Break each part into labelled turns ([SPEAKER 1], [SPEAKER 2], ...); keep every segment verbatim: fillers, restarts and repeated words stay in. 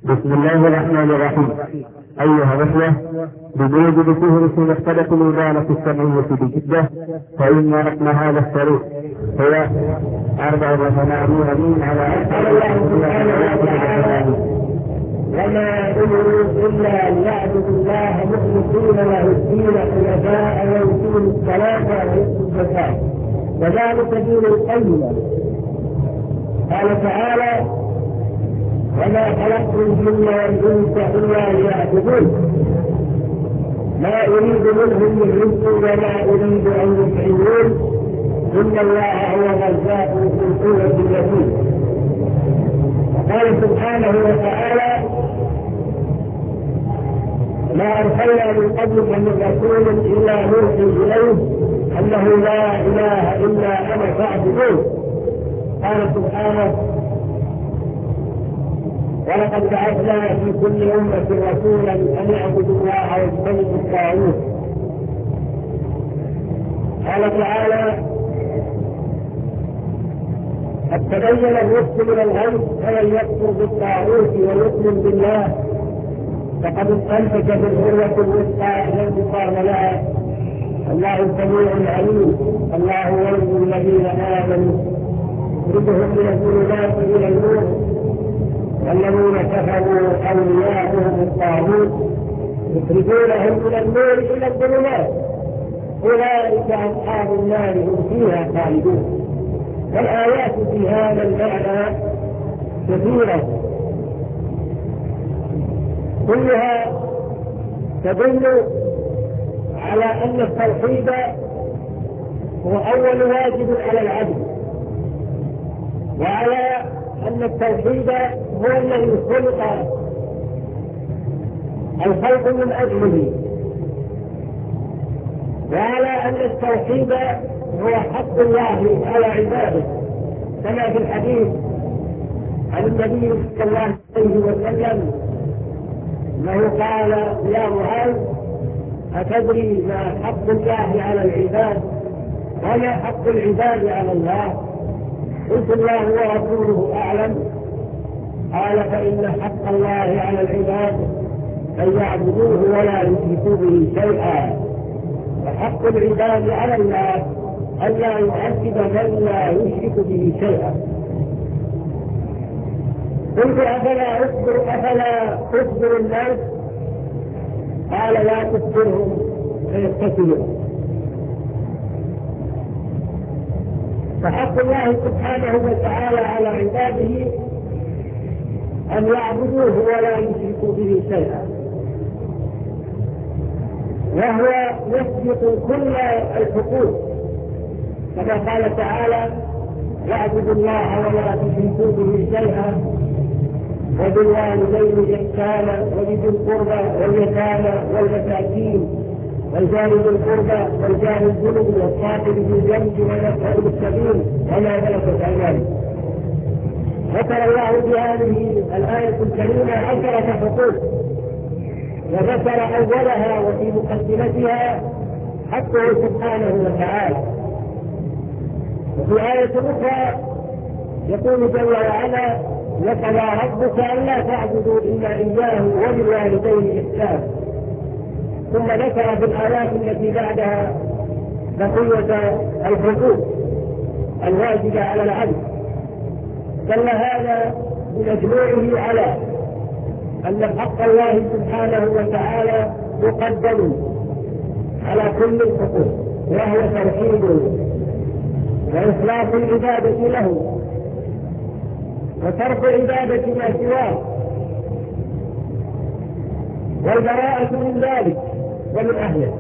[SPEAKER 1] بسم الله الرحمن الرحيم. أيها الأخوة، بموجب فهرس مختلف الإدارة السمعية بجدة، فإن رقم هذا الشريط هو أربعة وثمانين على
[SPEAKER 2] وما أمروا إلا أن يعبدوا الله مخلصين له الدين حنفاء ويقيموا الصلاة ويؤتوا الزكاة وذلك دين القيمة. قال تعالى: وما خلقت الجن والإنس إلا ليعبدون ما أريد منهم من رزق وما أريد أن يطعمون إن الله هو الرزاق ذو القوة المتين. وقال سبحانه وتعالى: ما أرسلنا من قبلك من رسول إلا نوحي إليه أنه لا إله إلا أنا فاعبدون. قال سبحانه: ولقد بعثنا في كل أمة رسولا أن يعبدوا الله واجتنبوا الطاغوت. قال تعالى: قد تبين الرشد من الغي فمن يكفر بالطاغوت ويؤمن بالله فقد استمسك بالعروة الوثقى لا انفصام لها. الله سميع عليم. الله ولي الذين آمنوا يخرجهم من الظلمات إلى النور والذين كفروا أولياؤهم الطاغوت يخرجونهم من النور إلى الظلمات أولئك أصحاب النار هم فيها خالدون. والآيات في هذا المعنى كثيرة كلها تدل على أن التوحيد هو أول واجب على العبد، وعلى أن التوحيد هو الذي خلق الخلق من أجله، وعلى أن التوحيد هو حق الله على عباده، كما في الحديث عن النبي صلى الله عليه وسلم انه قال: يا معاذ، أتدري ما حق الله على العباد وما حق العباد على الله؟ قلت: الله ورسوله أعلم. قال: فإن حق الله على العباد أن يعبدوه ولا يشركوا به شيئا، وحق العباد على الله أن لا يعذب من لا يشرك به شيئا. قلت: أفلا أخبر أفلا أخبر الناس؟ قال: لا تخبرهم فيتكلوا. فحق الله سبحانه وتعالى على عباده أن يعبدوه ولا يشركوا به شيئا، وهو يسبق كل الحقوق، كما قال تعالى: واعبدوا الله ولا تشركوا به شيئا وبالوالدين إحسانا وبذي القربى واليتامى والمساكين والجار ذي القربى والجار الجنب والصاحب بالجنب ويسأل السبيل وما ملكت أيمانكم. ذكر الله بهذه الآية الكريمة عشرة حقوق، وذكر أولها وفي مقدمتها حقه سبحانه وتعالى. وفي آية أخرى يقول جل وعلا: وقضى ربك ألا تعبدوا إلا إياه وبالوالدين إحسانا. ثم ذكر في الآيات التي بعدها بقية الحقوق الواجبة على العبد. دل هذا بمجموعه على أن حق الله سبحانه وتعالى مقدم على كل الحقوق، وهو توحيد وإخلاص العبادة له وترك عبادة ما سواه والبراءة من ذلك ومن أهله.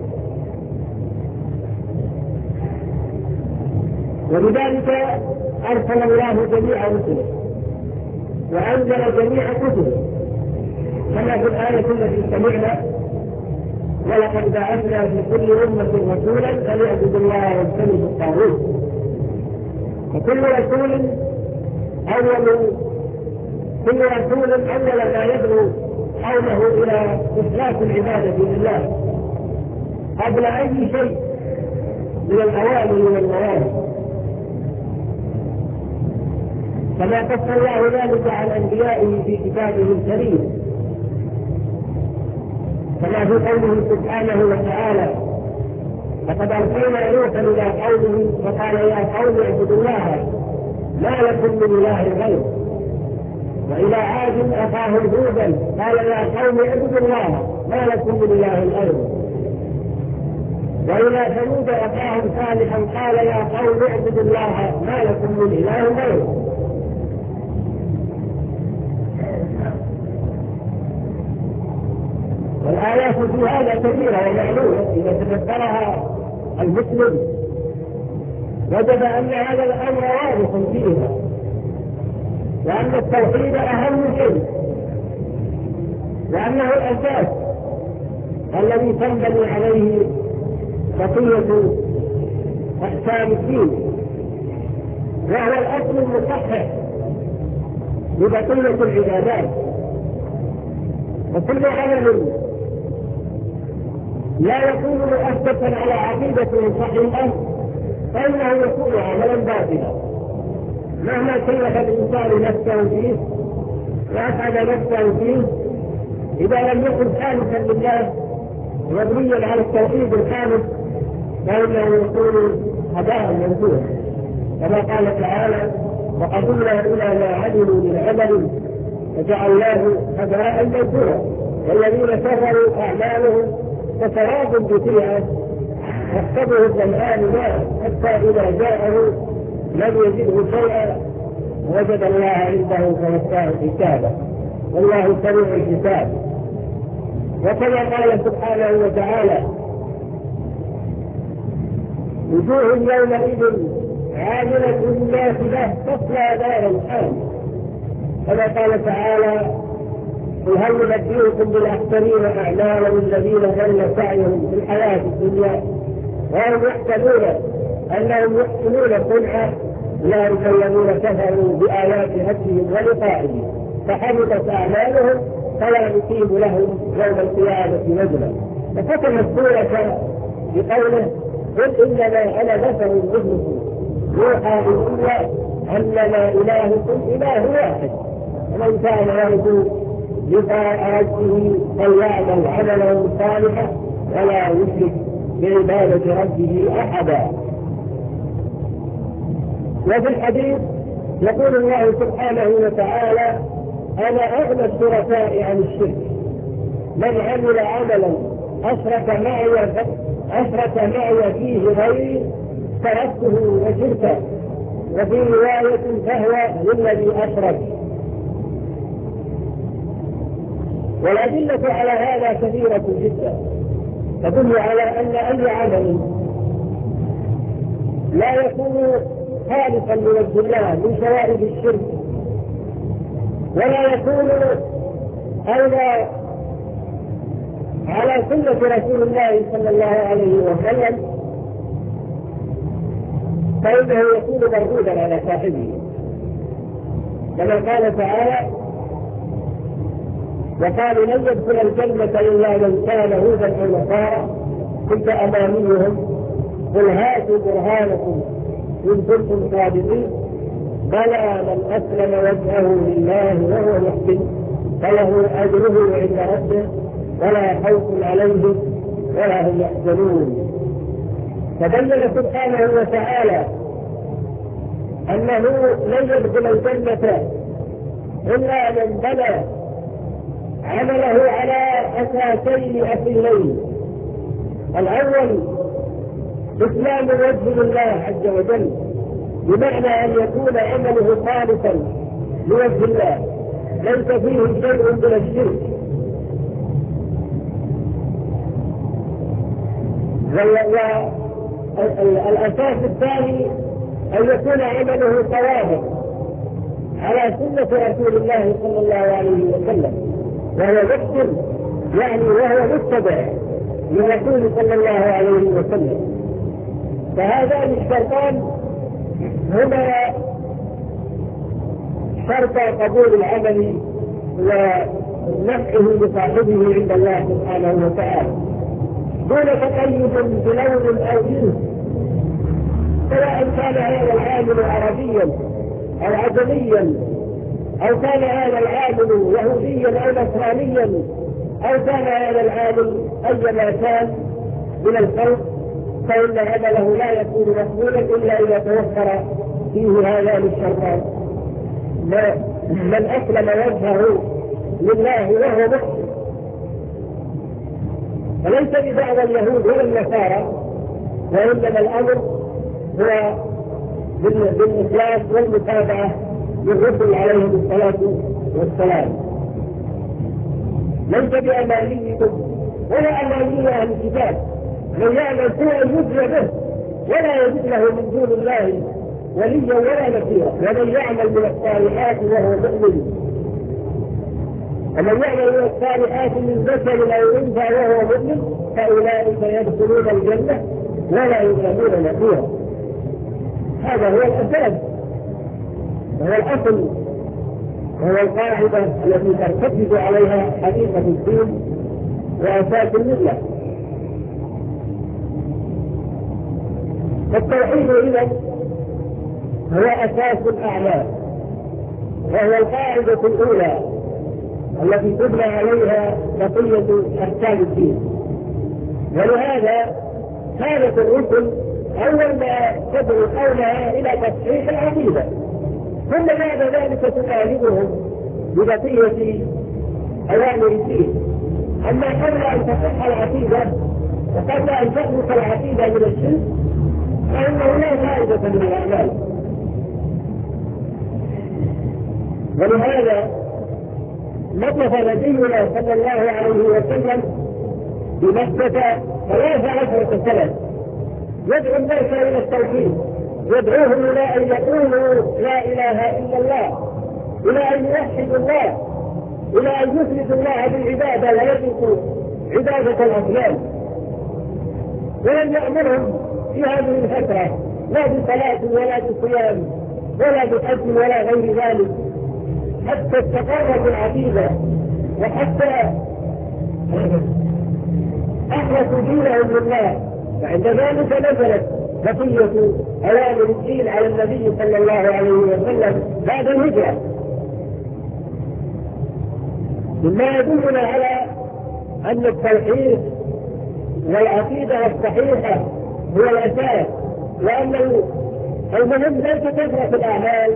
[SPEAKER 2] ولذلك أرسل الله جميع رسله وأنزل جميع كتبه، كما في الآية التي سمعنا: ولقد بعثنا في كل أمة رسولا أن يعبدوا الله واجتنبوا الطاغوت. وكل رسول أول كل رسول أول ما يدعو قومه إلى إخلاص العبادة لله قبل أي شيء من الأوامر والنواهي. كما قص الله ذلك عن أنبيائه في كتابه الكريم، كما في قوله سبحانه وتعالى: لقد أرسلنا نوحا إلى قومه فقال يا قوم اعبدوا الله ما لكم من إله غيره. وإلى عاد أخاهم هودا قال يا قوم اعبدوا الله ما لكم من إله غيره. وإلى ثمود أخاهم صالحا قال يا قوم اعبدوا الله ما لكم من إله غيره. والآيات في هذا كثيرة ومعلومة إذا تدبرها المسلم وجد أن هذا الأمر واضح فيها، وأن التوحيد أهم شيء، وأنه الأساس الذي تنبني عليه بقية أحكام الدين، وهو الأصل المصحح لبقية العبادات. وكل عمل لا يكون مؤسسا على عقيدة صحيحة فإنه يكون عملا باطلا، مهما كلف الإنسان نفسه فيه وأسعد نفسه فيه، إذا لم يكن خالصا لله مبنيا على التوحيد الخالص فإنه يكون هباء منثورا، كما قال تعالى: وقدمنا إلى ما عملوا من عمل فجعلناه هباء منثورا. والذين كفروا أعمالهم كسراب بقيعة يحسبه الظمآن ماء حتى إذا جاءه لم يجده شيئا وجد الله عنده فوفاه حسابه والله سريع الحساب. وكما قال سبحانه وتعالى: وجوه يومئذ عاملة ناصبة تصلى نارا حامية. كما قال تعالى: قل هل ننبئكم بالأخسرين أعمالا الذين ضل سعيهم في الحياة الدنيا وهم يحسبون أنهم يحسنون صنعا أولئك الذين كفروا بآيات ربهم ولقائه فحبطت أعمالهم فلا نقيم لهم يوم القيامة وزنا. فختم السورة بقوله: قل إنما أنا بشر مثلكم يوحى إلي أنما إلهكم إله واحد ومن كان يرجو لقاء ربه فليعمل عملا صالحا ولا يشرك بعبادة ربه أحدا. وفي الحديث يقول الله سبحانه وتعالى: أنا أغنى الشركاء عن الشرك، من عمل عملا أشرك معي أشرك معي فيه غيري تركته وشركه. وفي رواية فهو للذي أشرك. والأدلة على هذا كثيرة جدا تدل على أن أي عمل لا يكون خالصا لوجه الله من شوائب الشرك ولا يكون أيضا على سنة رسول الله صلى الله عليه وسلم فإنه يكون مردودا على صاحبه، كما قال تعالى: وقالوا لن يدخل الجنة إلا من كان هودا أو نصارى تلك أمانيهم قل هاتوا برهانكم إن كنتم صادقين بلى من أسلم وجهه لله وهو محسن فله أجره عند ربه ولا خوف عليهم ولا هم يحزنون. فبين سبحانه وتعالى أنه لن يدخل الجنة إلا من بنى عمله على أساسين أصلين: الأول إسلام وجه الله عز وجل بمعنى أن يكون عمله خالصا لوجه الله ليس فيه شيء من الشرك، والأساس الثاني أن يكون عمله صوابا على سنة رسول الله صلى الله عليه وسلم وهو يحسن يعني وهو متبع للرسول صلى الله عليه وسلم. فهذان الشرطان هما شرط قبول العمل ونفعه لصاحبه عند الله سبحانه وتعالى دون تقيد بلون أو جنس، سواء كان هذا العامل عربيا أو عجميا، أو كان هذا العامل يهوديا أو نصرانيا، أو كان هذا العامل أيما كان من الخلق، فإن عمله لا يكون مقبولا إلا إذا توفر فيه هذان الشرطان: من أسلم وجهه لله وهو محسن. فليس بدعوى اليهود ولا النصارى، وإنما الأمر هو بالإخلاص والمتابعة للرسل عليهم الصلاة والسلام. ليس بأمانيكم ولا أماني أهل الكتاب، من يعمل سوءا يجزى به ولا يجد له من دون الله وليا ولا نصيرا، ومن يعمل من الصالحات وهو مؤمن ومن يعمل من الصالحات من ذكر أو أنثى وهو مؤمن فأولئك يدخلون الجنة ولا يظلمون نقيرا. هذا هو الأساس وهو الأصل وهو القاعدة التي ترتكز عليها حقيقة الدين وأساس الملة. التوحيد إذن هو أساس الأعمال، وهو القاعدة الأولى التي تبنى عليها بقية أحكام الدين. ولهذا كانت الرسل أول ما تدعو قومها إلى تصحيح العقيدة، ثم بعد ذلك تطالبهم ببقية أوامر الدين. أما قبل أن تصح العقيدة وقبل أن تخلص العقيدة من الشرك فإنه لا فائدة من الأعمال. ولهذا مكث نبينا صلى الله عليه وسلم بمكة ثلاث عشرة سنة يدعو الناس إلى التوحيد، يدعوهم إلى أن يقولوا لا إله إلا الله، إلى أن يوحدوا الله، إلى أن يفردوا الله بالعبادة ويتركوا عبادة الأصنام. ولم يأمرهم في هذه الفترة لا بصلاة ولا بصيام ولا بحج ولا غير ذلك حتى استقرت العقيدة وحتى أخلصوا دينهم لله. وعند ذلك نزلت بقية أوامر الدين على النبي صلى الله عليه وسلم بعد الهجرة، مما يدلنا على أن التوحيد والعقيدة الصحيحة هو الأساس، وأن المهم ليس كثرة الأعمال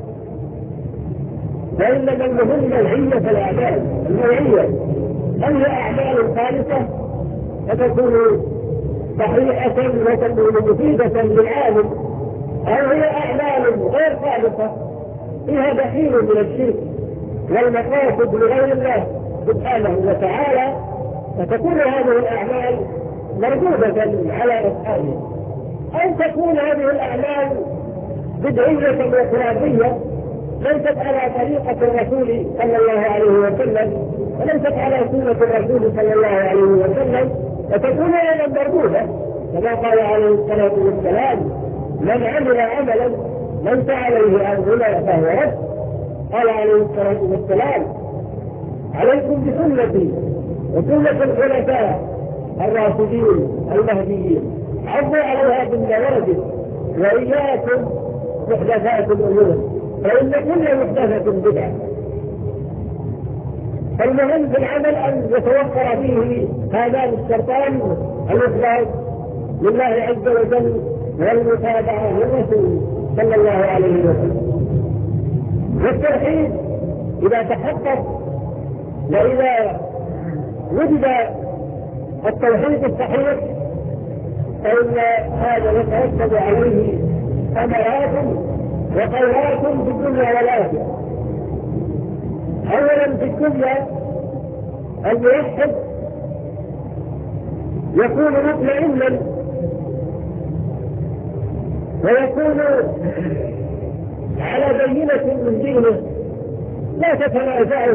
[SPEAKER 2] وإنما المهم نوعية الأعمال. النوعية هل هي أعمال خالصة فتكون صحيحة وتكون مفيدة للعالم، أو هي أعمال غير خالصة فيها دخيل من الشرك والمقاصد لغير الله سبحانه وتعالى، فتكون هذه الأعمال مردودة على أصحابها، أو تكون هذه الأعمال بدعية وخرافية ليست على طريقة الرسول صلى الله عليه وسلم وليست على سنة الرسول صلى الله عليه وسلم، فتكون أيضا مردودة كما قال عليه الصلاة والسلام: من عمل عملا ليس عليه أمرنا فهو رد. قال عليه الصلاة والسلام: عليكم بسنتي وسنة الخلفاء الراشدين المهديين، عضوا عليها بالنواجذ، وإياكم محدثات الأمور فإن كل محدثة بدعة. فالمهم في العمل أن يتوفر فيه هذان الشرطان: الإخلاص لله عز وجل والمتابعة للرسول صلى الله عليه وسلم. والتوحيد إذا تحقق وإذا وجد التوحيد الصحيح فإن هذا يترتب عليه ثمرات وخيرات في الدنيا والآخرة. أولا في الدنيا الموحد يكون مطمئنا ويكون على بينة من دينه، لا تتنازعه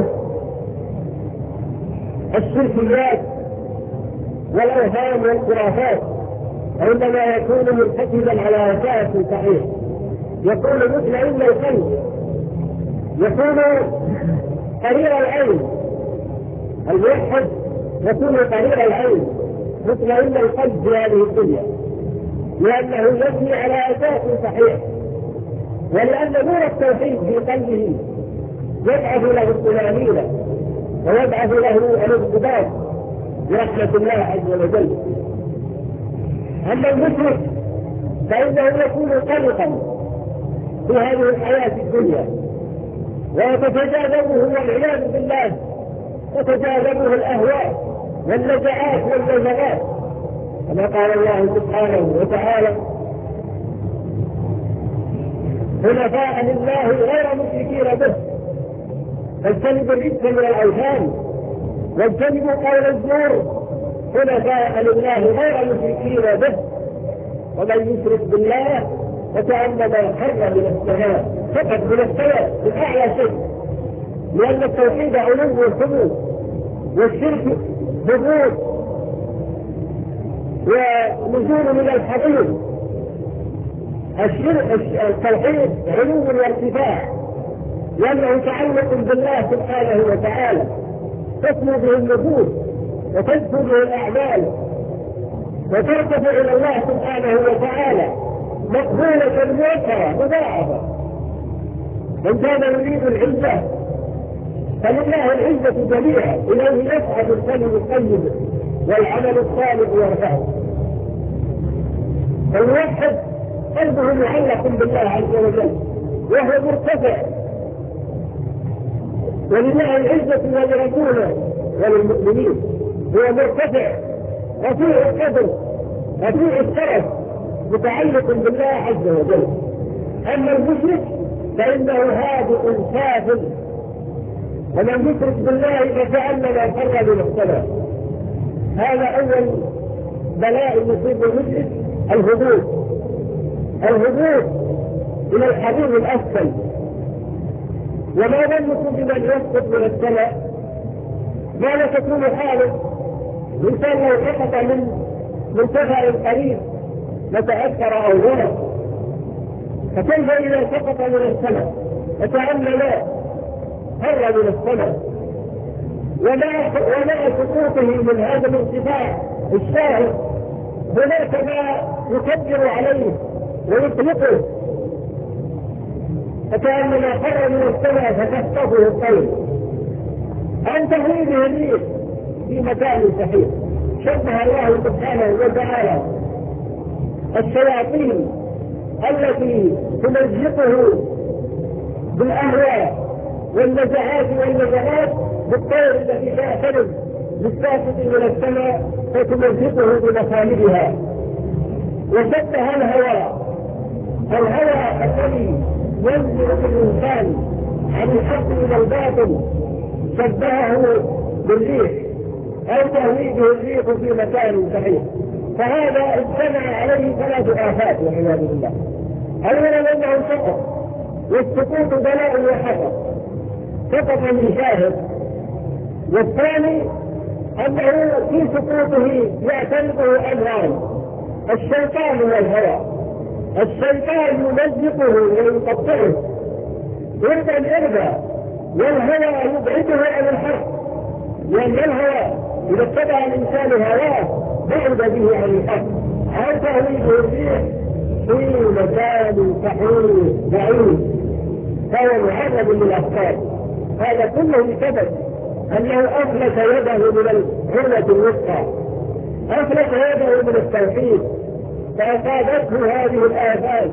[SPEAKER 2] الشركيات والأوهام والخرافات، عندما يكون مرتكبا على أساس صحيح، يكون مطمئن القلب، يكون قرير العين. الموحد يكون قرير العين مطمئن القلب في هذه الدنيا، لأنه يبني على أساس صحيح، ولأن نور التوحيد في قلبه يبعث له الطمأنينة ويبعث له الانضباط برحمة الله عز وجل. أما المشرك فإنه يكون قلقا في هذه الحياة الدنيا ويتجاذبه والعياذ بالله، تتجاذبه الأهواء والنزعات والنزغات، كما قال الله سبحانه وتعالى: حنفاء لله غير مشركين به فاجتنبوا الرجس من الأوثان واجتنبوا قول الزور حنفاء لله غير مشركين به ومن يشرك بالله فكأنما خر من السماء، سقط من السماء من أعلى شيء، لأن التوحيد علو الحدود والشرك هبوط ونزول من الحضيض. الشرك التوحيد علو وارتفاع لأنه تعلق بالله سبحانه وتعالى، تسمو به النفوس وتزكو به الأعمال وترتفع إلى الله سبحانه وتعالى مقبولة موفرة مضاعفة. من كان يريد العزة فلله العزة جميعا، إليه يصعد الكلم الطيب والعمل الصالح يرفعه. الموحد قلبه معلق بالله عز وجل وهو مرتفع، ولله العزة ولرسوله وللمؤمنين، هو مرتفع رفيع القدر رفيع الشرف متعلق بالله عز وجل. أما المشرك فإنه هادئ سافل، ومن يشرك بالله فكأنما خر من السماء. هذا أول بلاء يصيب المشرك، الهبوط الهبوط إلى الحضيض الأسفل. وما ظنكم بمن يسقط من السماء؟ ماذا تكون حاله؟ الإنسان لو سقط من مرتفع قريب لتأثر أو غرق، فكيف إذا سقط من السماء؟ فكأنما خر من السماء. ومع سقوطه من هذا الارتفاع الشاهق هناك ما يكبر عليه ويطلقه، فكأنما خر من السماء فتخطفه الطير أن تهوي به الريح في مكان صحيح. شبه الله سبحانه وتعالى الشياطين التي تمزقه بالأهواء والنزعات والنزعات بالطير التي تعترض بالساقط من السماء فتمزقه بمخالبها. وشبه الهوى الهوى الذي ينزل بالإنسان عن الحق إلى الباطل، شبهه بالريح أو تهوي به الريح في مكان صحيح. فهذا اجتمع عليه ثلاث آفات والعياذ بالله. أولا أنه سقط، والسقوط بلاء وحسن، سقط من شاهد. والثاني أنه في سقوطه يعترضه أمران: الشيطان والهوى. الشيطان يمزقه ويقطعه إربا إربا، والهوى يبعده عن الحق، لأن الهوى إذا اتبع الإنسان هواه بعد به عن الحق، أو تهوي به الريح في مكان صحيح بعيد فهو معرض للأفكار. هذا كله سبب أنه أفلت يده من العروة الوثقى، أفلت يده من التوحيد، فأصابته هذه الآفات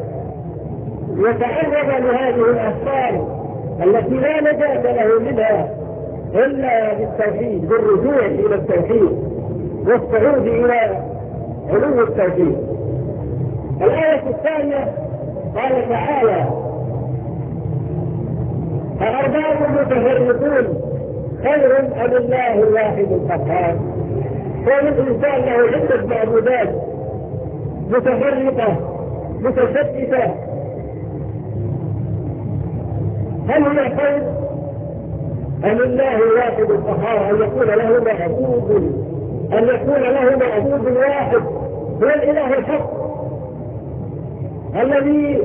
[SPEAKER 2] وتعرض لهذه الأخطار التي لا نجاة له منها إلا بالتوحيد، بالرجوع إلى التوحيد والصعود إلى علو التوحيد. الآية الثانية قال تعالى: أأرباب متفرقون خير أم الله الواحد القهار. كون الإنسان له عدة معبودات متفرقة متشتتة، هل هي خير أم الله الواحد القهار؟ أن يكون له معبود أن يكون له معبود واحد هو الإله الحق الذي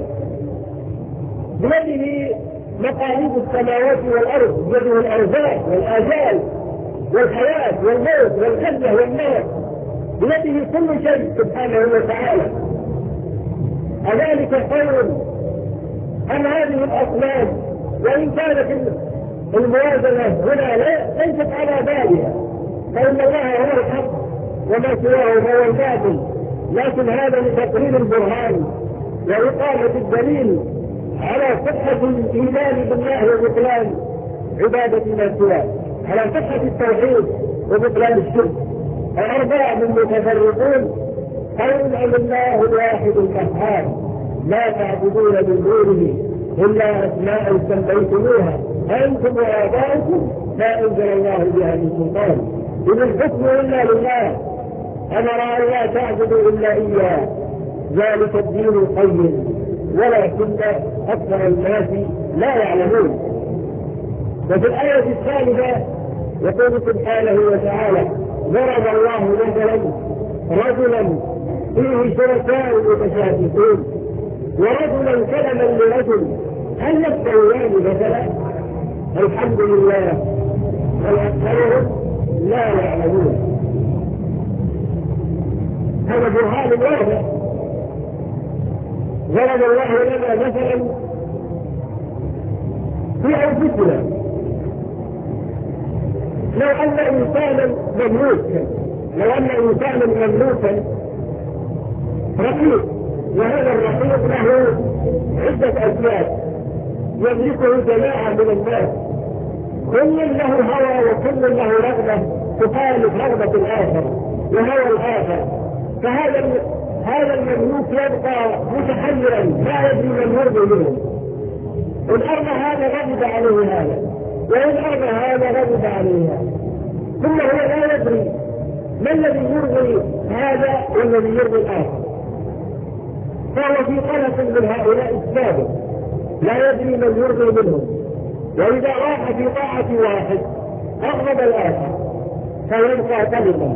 [SPEAKER 2] بيده مقاليد السماوات والأرض، بيده الأرزاق والآجال والحياة والموت والجنة والنار، بيده كل شيء سبحانه وتعالى. أذلك خير أم هذه الأصنام وإن كانت الموازنة هنا ليست على بالها، فإن الله هو الحق وما سواه هو الباطل، لكن هذا لتقرير البرهان وإقامة الدليل على صحة الإيمان بالله وبطلان عبادة ما سواه، على صحة التوحيد وبطلان الشرك. الأربعة من المتفرقون قول أن الله الواحد القهار لا تعبدون من دونه إلا أسماء سميتموها أنتم وآباؤكم ما أنزل الله بها من سلطان إن الحكم إلا لله أمر أن لا تعبدوا إلا إياه ذلك الدين القيم ولكن أكثر الناس لا يعلمون. وفي الآية الثالثة يقول سبحانه وتعالى ضرب الله مثلا رجلا فيه شركاء متشاكسون ورجلا كلما لرجل هل يستويان مثلا؟ الحمد لله بل أكثرهم لا يعلمون. هذا برهان واضح. ضرب الله لنا مثلا في أنفسنا لو أن إنسانا مملوكا لو أن إنسانا مملوكا رقيق، وهذا الرقيق له عدة أسباب يملكه جماعة من الناس، كل له هوى وكل له رغبة تخالف رغبة الآخر وهوى الآخر، فهذا هذا المملوك يبقى متحيرا لا يدري من يرضي منه. إن أرضى هذا غضب عليه هذا، وإن أرضى هذا غضب عليه هذا، ثم هو لا يدري ما الذي يرضي هذا والذي يرضي الآخر، فهو في قلق من هؤلاء السابق لا يدري من يرضي منهم، وإذا راح في طاعة واحد أغضب الآخر فيبقى كلمة.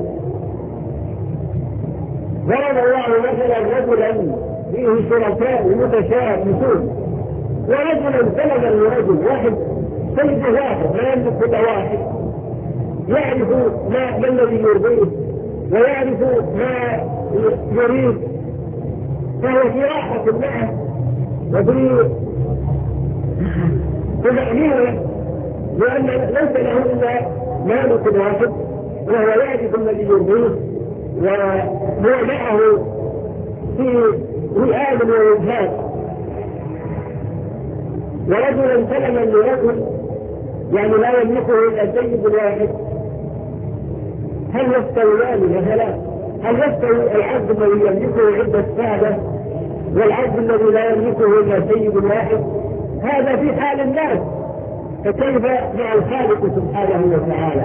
[SPEAKER 2] ضرب الله مثلا رجلا فيه شركاء متشاكسون ورجلا سلما لرجل واحد سيد واحد لا يملك كل واحد يعرف ما, ما الذي يرضيه ويعرف ما يريد، فهو في راحة معه وفي تمأنينه لأن ليس له إلا مالك واحد وهو يعرف الذي يرضيه وهو معه في وئام ووجهات. ورجلا سلما لرجل يعني لا يملكه إلا السيد الواحد، هل يستويان مثلا؟ هل يستوي العبد الذي يملكه عدة سادة والعبد الذي لا يملكه إلا سيد واحد؟ هذا في حال الناس، فكيف مع الخالق سبحانه وتعالى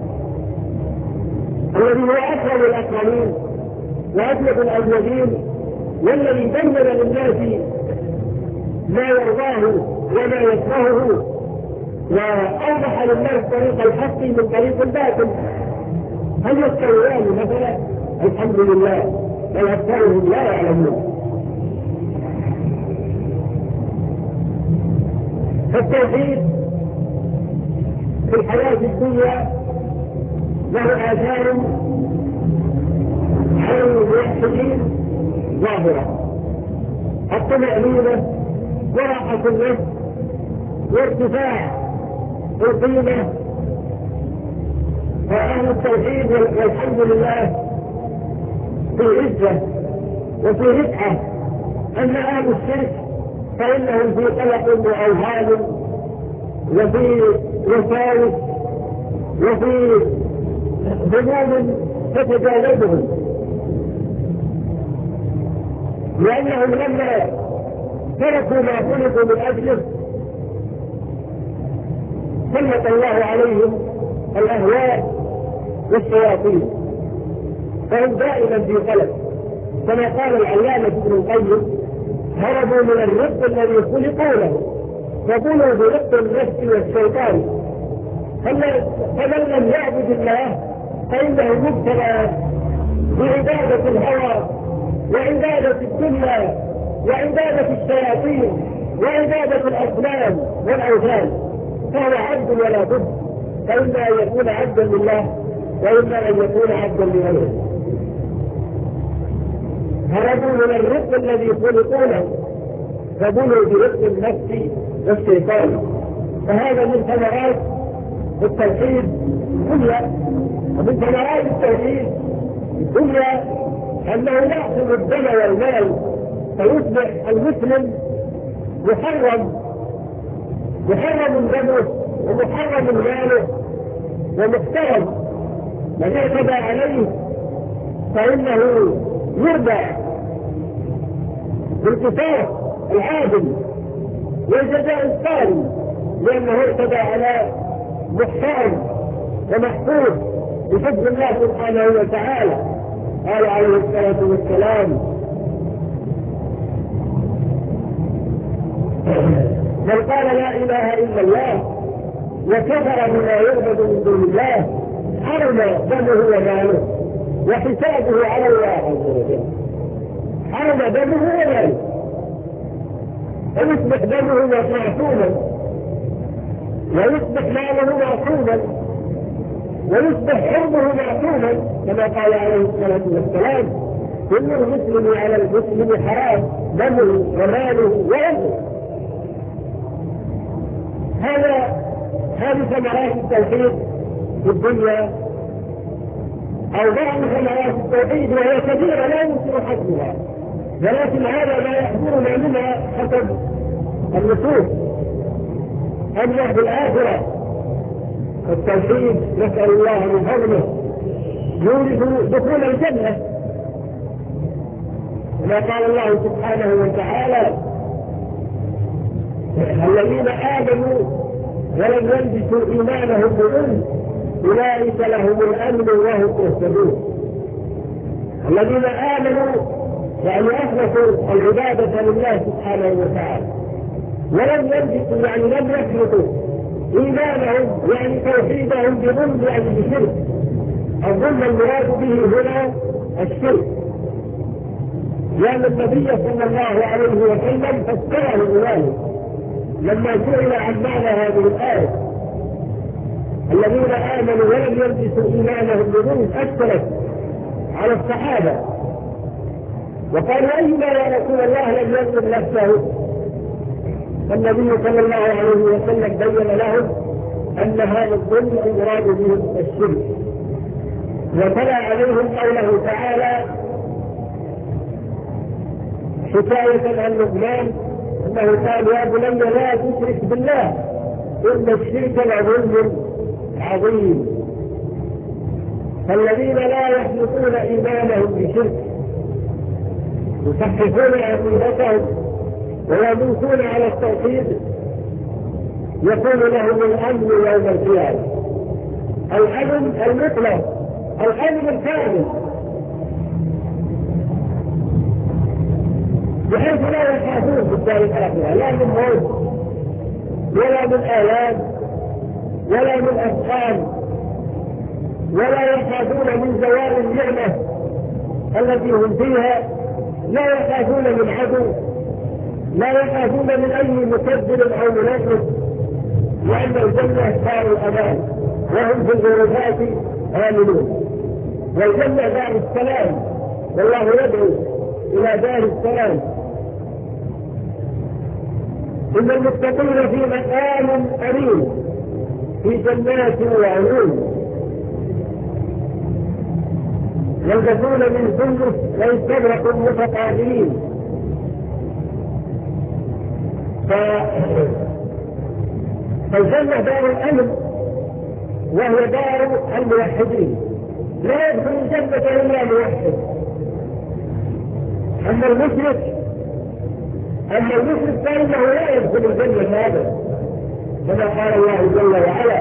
[SPEAKER 2] الذي هو أكرم الأكرمين وأجلب الأجلبين والذي بين للناس ما يرضاه وما يكرهه وأوضح للناس طريق الحق من طريق الباطل؟ هل يستويان مثلا؟ الحمد لله بل أكثرهم لا يعلمون. فالتوحيد في الحياة الدنيا له آثار على الموحدين ظاهرة، الطمأنينة وراحة النفس وارتفاع القيمة. فأهل التوحيد والحمد لله في عزة وفي رفعة، أما أهل الشرك فإنهم في قلق وأوهام وفي وساوس وفي ذنوب تتجاوزهم، لأنهم لما تركوا ما خلقوا من أجله سلط الله عليهم الأهواء والشياطين، فهم دائما في قلق. كما قال العلامة ابن القيم هربوا من الرق الذي خلقوا له فقولوا برق النفس والشيطان، فمن لم يعبد الله فإنه مبتلى بعبادة الهوى وعبادة الدنيا وعبادة الشياطين وعبادة الأصنام والأوثان، فهو عبد ولا بد، فإما أن يكون عبدا لله وإما أن يكون عبدا لغيره. هربوا من الرق الذي خلقوا له فبنوا برزق النفس والشيطان. فهذا من ثمرات التوحيد الدنيا. ومن ثمرات التوحيد الدنيا أنه يأخذ الدم والمال فيصبح المسلم محرم محرم دمه ومحرم ماله ومحترم. من اعتدى عليه فإنه يرضى بالقصاص العادل والجزاء الصارم، لأنه اعتدى على محترم ومحفوظ بحفظ الله سبحانه وتعالى. قال عليه الصلاة والسلام: من قال لا إله إلا الله وكفر بما يعبد من دون الله حرم دمه وماله وحسابه على الله عز وجل. حرم دمه وماله ويصبح دمه معصوما ويصبح ماله معصوما ويصبح حرمه معصوما، كما قال عليه الصلاة والسلام: كل المسلم على المسلم حرام دمه وماله وعرضه. هذا هذه ثمرات التوحيد في الدنيا، أو بعض ثمرات التوحيد، وهي كبيرة لا يمكن حصرها، ولكن هذا لا يحضرنا منها حسب النصوص. أما بالآخرة التوحيد نسأل الله من فضله يورث دخول الجنة، كما قال الله سبحانه وتعالى: الذين آمنوا ولم يلبسوا إيمانهم بظلم أولئك لهم الأمن وهم مهتدون. الذين آمنوا يعني أخلصوا العبادة لله سبحانه وتعالى، ولم يلبسوا يعني لم يخلطوا إيمانهم يعني توحيدهم بظلم يعني بشرك. الظلم المراد به هنا الشرك، لأن النبي صلى الله عليه وسلم فسره بذلك لما سئل عن معنى هذه الآية: الذين آمنوا ولم يلبسوا إيمانهم بظلم، أشكلت على الصحابة وقالوا: أيما يا رسول الله لم يظلم نفسه؟ فالنبي صلى الله عليه وسلم بين لهم أن هذا الظلم المراد به الشرك، وتلا عليهم قوله تعالى حكاية عن لقمان أنه قال: يا بني لا تشرك بالله إن الشرك لظلم عظيم. فالذين لا يخلطون إيمانهم بشرك يصححون عقيدتهم ويموتون على التوحيد يكون لهم الأمن يوم القيامة، الأمن المطلق، الأمن الكامل، بحيث لا يخافون في الدار الآخرة لا من موت ولا من آلام ولا من أسقام، ولا يخافون من زوال النعمة التي هم فيها، لا يخافون من عدو، لا يخافون من أي مكذب أو منافق، لأن الجنة دار الأمان وهم في الغرفات آمنون. والجنة دار السلام، والله يدعو إلى دار السلام. إن المتقين في مقام أمين في جنات وعيون يلبسون من سندس ويستبرق متقابلين. فالجنة دار الأمن وهي دار الموحدين، لا يدخل الجنة إلا موحد. أما المشرك أما المشرك فإنه لا يدخل الجنة أبدا، كما قال الله جل وعلا: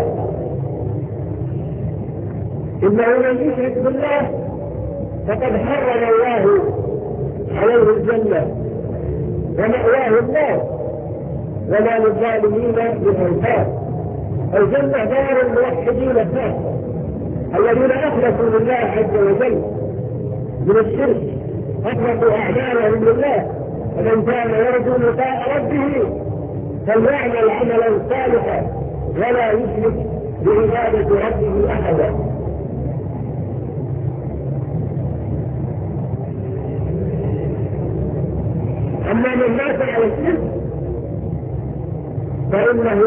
[SPEAKER 2] إنه من يشرك بالله فقد حرم الله عليه الجنة ومأواه النار وما للظالمين من أنصار. الجنة دار الموحدين خاصة الذين أخلصوا لله عز وجل من الشرك، أخلصوا أعمالهم لله. فمن كان يرجو لقاء ربه فليعمل عملا صالحا ولا يشرك بعبادة ربه أحدا. أما من مات على الشرك فإنه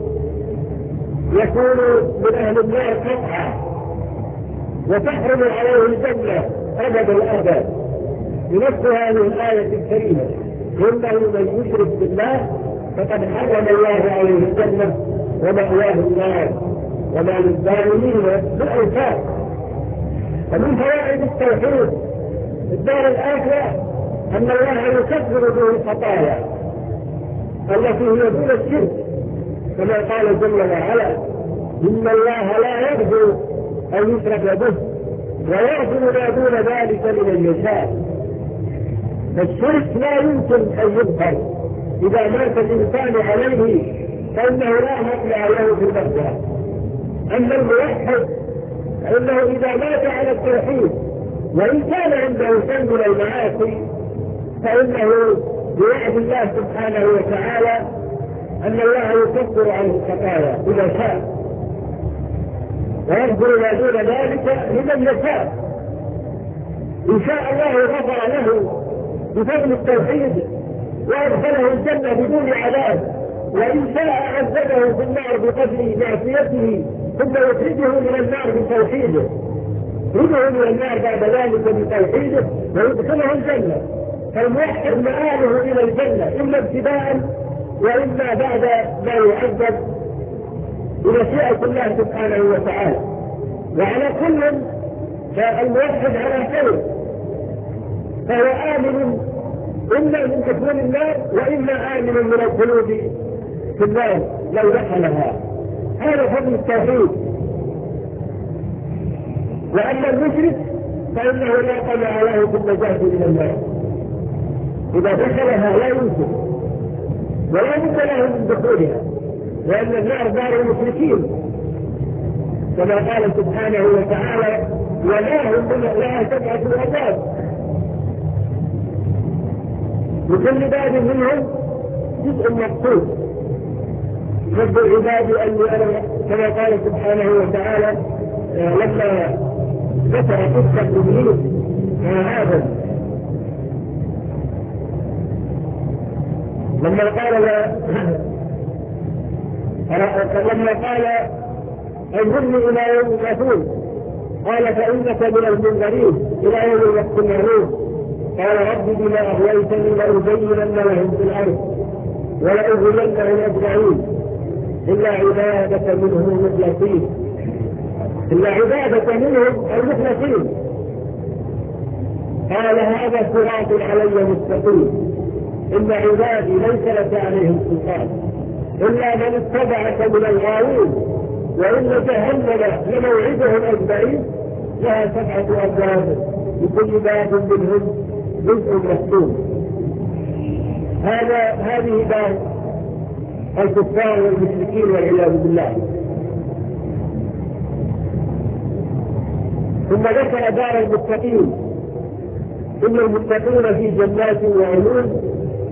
[SPEAKER 2] يكون من أهل النار قطعا وتحرم عليه الجنة أبد الآباد بنص هذه الآية الكريمة: إنه من يشرك بالله فقد حرم الله عليه الجنة ومأواه النار وما للظالمين من أنصار. ومن فوائد التوحيد الدار الآخرة أن الله يكفر به الخطايا التي هي دون الشرك، كما قال جل وعلا: إن الله لا يغفر أن يشرك به ويغفر ما دون ذلك لمن يشاء. فالشرك لا يمكن أن يغفر، إذا مات الإنسان عليه فإنه لا مطلع له في المغفرة. أما الموحد فإنه إذا مات على التوحيد وإن كان عنده شيء من المعاصي فإنه بوعد الله سبحانه وتعالى أن الله يكفر عنه الخطايا إذا شاء ويغفر ما دون ذلك لمن يشاء. إن شاء الله غفر له بفضل التوحيد وأدخله الجنة بدون عذاب، وإن شاء عذبه في النار بقدر معصيته ثم يخرجه من النار بتوحيده، يخرجه من النار بعد ذلك بتوحيده ويدخله الجنة. فالموحد مآله إلى الجنة إما ابتداء وإما بعد ما يعذب بمشيئة الله سبحانه وتعالى. وعلى كل فالموحد على خير، فهو آمن إما من دخول النار وإما آمن من الخلود في النار لو دخلها. هذا فضل التوحيد. وأما المشرك فإنه لا طمع له في النجاة من النار، إذا دخلها لا يمكن ولا بد له من دخولها، لأن النار دار المشركين كما قال سبحانه وتعالى: وما هم لها سبعة أبواب لكل باب منهم جزء مقصود. رب العباد أني أنا، كما قال سبحانه وتعالى لما ذكر قصة المؤمنين هذا لما قال لما قال انظرني الى يوم يبعثون قال فانك من المنذرين الى يوم الوقت المعلوم قال رب بما اغويتني لازينن لهم في الارض ولاغوينهم اجمعين الا عبادك منهم المخلصين الا عبادك منهم المخلصين. قال هذا صراط علي مستقيم إن عبادي ليس لك عليهم سلطان إلا من اتبعك من الغاوين وإن جهنم لموعدهم أجمعين لها سبعة أبواب لكل باب منهم جزء مفتوح. هذا هذه دار الكفار والمشركين والعياذ بالله. ثم ذكر دار المتقين: إن المتقين في جنات وعيون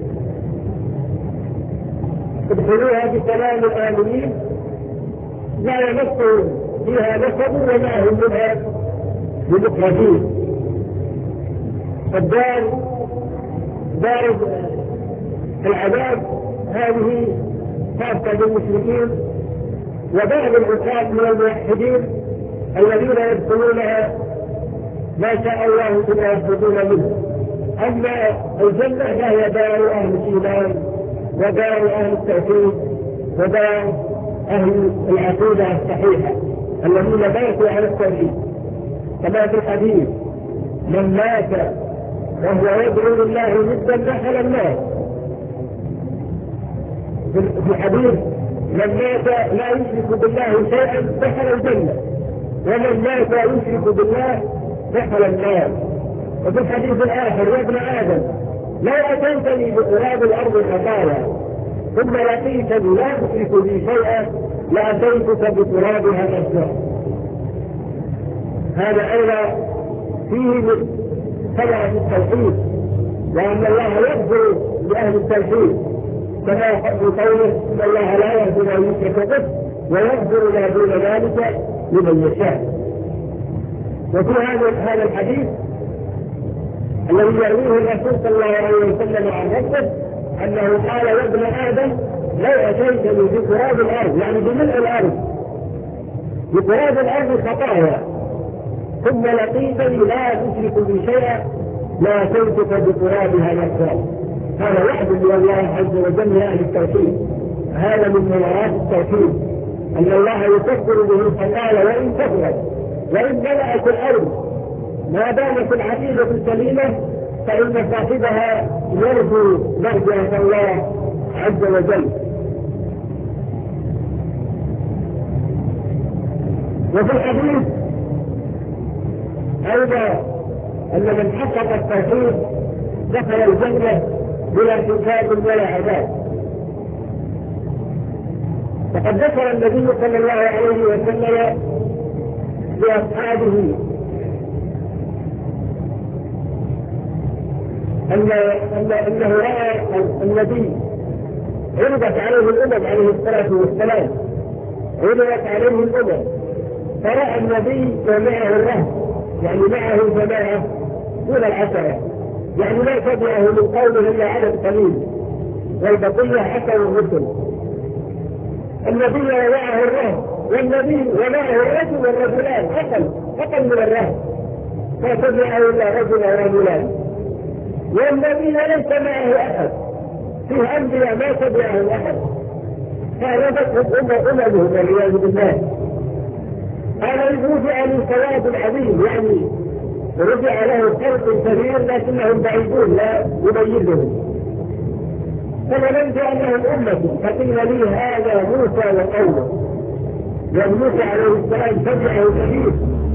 [SPEAKER 2] ادخلوها بسلام الآمنين لا يمسهم فيها نصب وما هم منها بمخرجين. الدار دار العذاب هذه خاصة بالمشركين وبعض العصاة من الموحدين الذين يدخلونها ما شاء الله ثم يخرجون منه. أما الجنة فهي دار أهل الإيمان ودار أهل التوحيد ودار أهل العقيدة الصحيحة الذين ماتوا على التوحيد، كما في الحديث: من مات وهو يدعو لله ندا دخل النار. في الحديث: من مات لا يشرك بالله شيئا دخل الجنة، ومن مات يشرك بالله دخل النار. وفي الحديث الآخر: يا ابن آدم لو أتيتني بقراب الأرض خطايا ثم لقيتني لا تشرك بي شيئا لأتيتك بقرابها مغفرة. هذا أيضا فيه ثمرة التوحيد، وأن الله يغفر لأهل التوحيد كما في قوله: إن الله لا يغفر أن يشرك به ويغفر ما دون ذلك لمن يشاء. وفي هذا الحديث الذي يرويه الرسول صلى الله عليه وسلم عن نفسه انه قال يا ابن ادم لو اتيتني بتراب الارض، يعني بملء الارض، بتراب الارض خطايا ثم لقيتني لا تشرك بي شيئا لا اتيتك بترابها يسرا. هذا وعد من الله عز وجل لاهل التوحيد. هذا من ثمرات التوحيد ان الله يكفر به الخطايا وان كثرت وان ملأت الارض، ما دامت العقيده سليمه فان صاحبها يرجو مرجعه الله عز وجل. وفي الحديث ايضا ان من حقق التوحيد دخل الجنه بلا حساب ولا عذاب. فقد ذكر النبي صلى الله عليه وسلم لاصحابه ان ان انه راى النبي عرضت عليه الامم عليه الصلاه والسلام، عرضت عليه الامم فراى النبي ومعه الرهب، يعني معه جماعه دون العشره، يعني لا تبعه من قومه الا عدد قليل والبقيه حكموا الرسل. النبي ومعه الرهب والنبي ومعه الرجل والرجلان، اقل اقل من الرهب لا تبعه الا رجل ورجلان، والنبي ليس معه احد، فيه انبياء ما تبعه احد، فعرفت اممه والعياذ بالله. هذا رجع من ثواب عظيم، يعني رجع له خلق كبير لكنهم بعيدون لا يميزهم. فظننت انهم امتي فقيل لي هذا موسى وقومه، لان موسى عليه السلام تبعه كبير،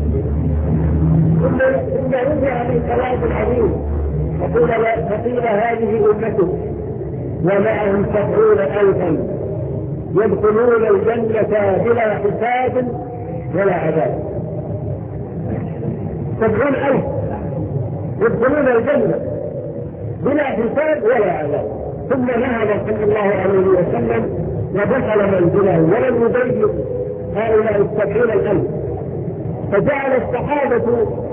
[SPEAKER 2] ثم رجع من ثواب عظيم فقيل هذه امتك ومعهم سبعون الفا يدخلون الجنه بلا حساب ولا عذاب. سبعون الف يدخلون الجنه بلا حساب ولا عذاب. ثم نهض صلى الله عليه وسلم ودخل منزله ولم يبين هؤلاء السبعين الالف، فجعل الصحابه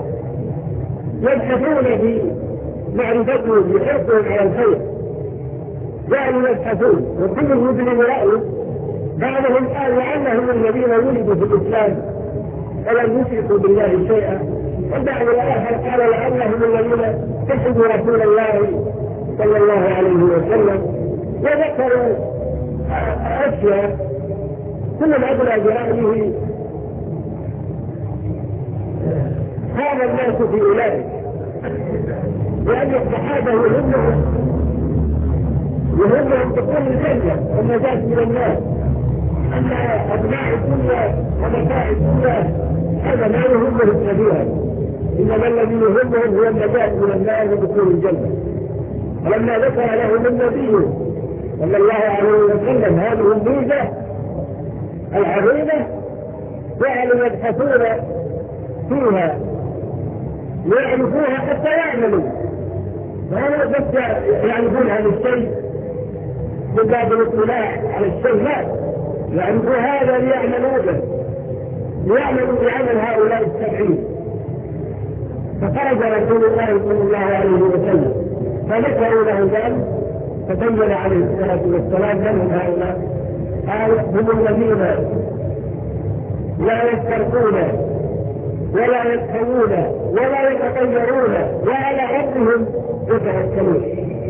[SPEAKER 2] يبحثون في معرفتهم بحرصهم على الخير، جعلوا يبحثون وكل يبلغ رايه. بعضهم قال لعلهم الذين ولدوا في الاسلام ولم يشركوا بالله شيئا، وبعض الاخر قال لعلهم الذين كسبوا رسول الله صلى الله عليه وسلم، وذكروا اشياء كل ادلى برايه. هذا الناس في اولئك، لان الصحابه يهمهم يهمهم دخول الجنه والنجاه من الناس، اما ابناء الدنيا ومتاع الدنيا هذا ما يهمهم كثيرا، انما الذي يهمهم هو النجاه من النار ودخول الجنه. ولما ذكر لهم النبي صلى الله عليه وسلم هذه الميزه العظيمه جعلوا يبحثون فيها ليعرفوها حتى يعملوا، وهذا بس يعرفون هذا الشيء من باب الاطلاع على الشيء، لا يعرفوا هذا ليعملوا به، ليعملوا بعمل هؤلاء السبعين. فخرج رسول الله صلى الله عليه وسلم فذكروا له ذلك، فبين عليه الصلاه والسلام من هم هؤلاء؟ قال هم الذين لا يسترقون ولا يدخلون ولا يتطيرون وعلى ربهم يتوكلون.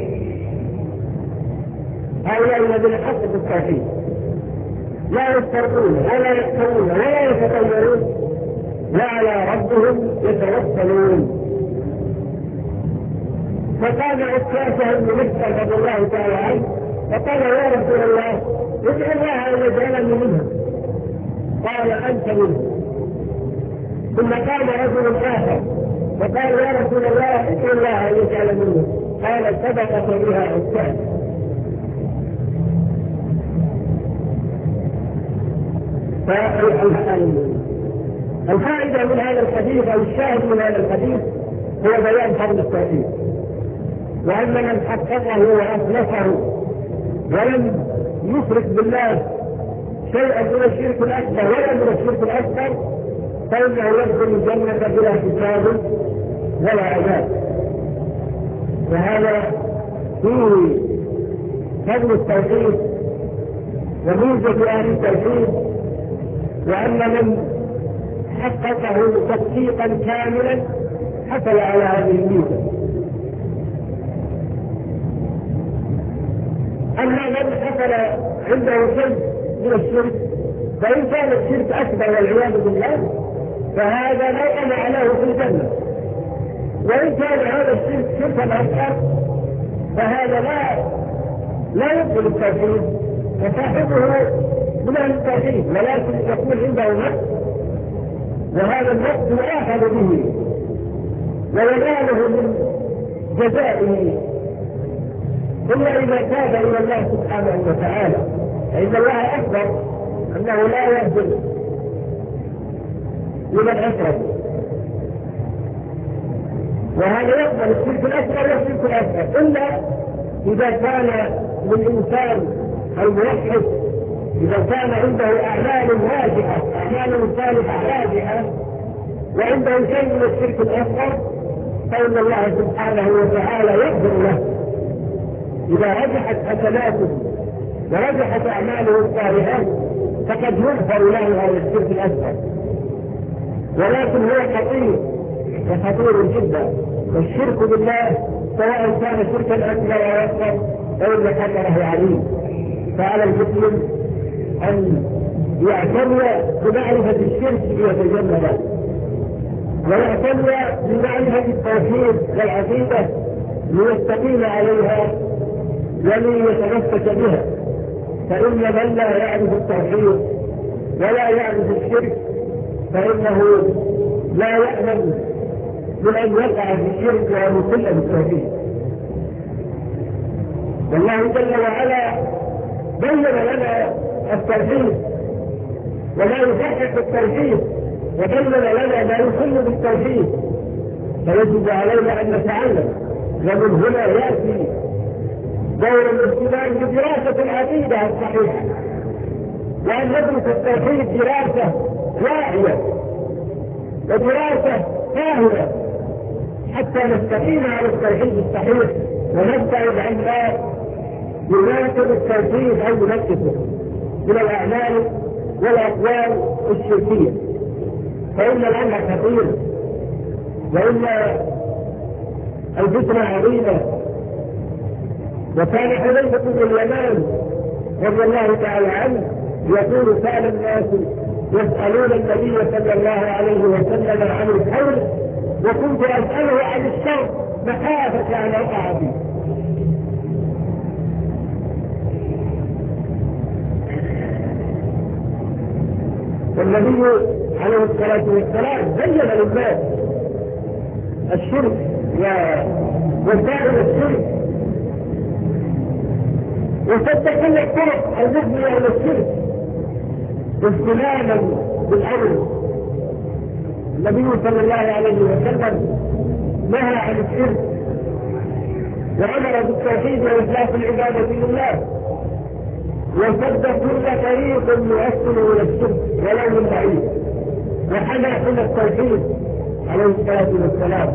[SPEAKER 2] هؤلاء الذين حققوا التوحيد لا يسترقون ولا يدخلون ولا يتطيرون وعلى ربهم يتوكلون. فقام عكاشة بن محصن رضي الله تعالى عنه فقال يا رسول الله ادعو الله ان يجعلني منهم، قال انت منهم. ثم قام رجل اخر فقال يا رسول الله ادعو الله ان يجعل منهم، قال سبقت بها عكاشة. الفائدة من هذا الحديث او الشاهد من هذا الحديث هو بيان فضل التوحيد، وأن من حققه وأخلصه ولم يشرك بالله شيئا من الشرك الأكبر ولا من الشرك الأكبر فإنه يدخل الجنة بلا حساب ولا عذاب. وهذا فيه فضل التوحيد وميزة أهل التوحيد، وأن من حققه تحقيقا كاملا حصل على هذه الميزة. أما من حصل عنده شيء من الشرك، فإن كان الشرك أكبر والعياذ بالله فهذا لا يقع له في الجنة، وإن كان هذا الشرك شركا أكبر فهذا لا لا يقبل التوحيد وصاحبه من أهل التوحيد، ولكن يكون عنده نقص، وهذا النقص يؤاخذ به ويناله من جزائه إلا إذا تاب إلى الله سبحانه وتعالى، فإن الله أخبر أنه لا يغفر لمن أشرك، وهذا يقبل الشرك الأكبر والشرك الأكبر إلا إذا كان للإنسان الموحد، إذا كان عنده أعمال راجحة أعمال صالحة راجحة وعنده شيء من الشرك الأكبر، فإن الله سبحانه وتعالى يغفر له إذا رجحت حسناته ورجحت أعماله الصالحات، فقد يغفر له هذا الشرك الأكبر. ولكن هو خطير وخطير جدا، والشرك بالله سواء كان شركا أكبر أو أكبر فإن خطره عليم. فعلى المسلم أن يعتني بمعرفة الشرك ليتجنبه، ويعتني بمعرفة التوحيد والعقيدة ليستقيم عليها وليتمسك بها، فإن من لا يعرف التوحيد ولا يعرف الشرك فإنه لا يأمن من أن يقع في الشرك وأن يخل بالتوحيد. والله جل وعلا بين لنا التوحيد وما يحقق التوحيد، وبين لنا ما يخل بالتوحيد، فيجب علينا أن نتعلم. ومن هنا يأتي دور الالتزام بدراسة العقيدة الصحيحة، وأن ندرس التوحيد دراسة واعية ودراسة فاهمة حتى نستقيم على التوحيد الصحيح ونبتعد عن ما يناسب التوحيد أو ينكسه من الأعمال والأقوال الشركية، فإن الأمر خطير وإن الفتنة عظيمة. وكان حذيفة بن اليمان رضي الله تعالى عنه يقول: كان الناس يسألون النبي صلى الله عليه وسلم عن الخير وكنت أسأله عن الشر مخافة أن أقع فيه. والنبي عليه الصلاة والسلام بين للناس الشرك ووسائل الشرك وصدق كل الطرق المفضية إلى الشرك استلاما بالأمر. النبي صلى الله عليه وسلم نهى عن الشرك وأمر بالتوحيد وإخلاص العبادة لله، وصد كل طريق يؤثر إلى الشرك ولو من بعيد، وحمى إلى التوحيد عليه الصلاة والسلام.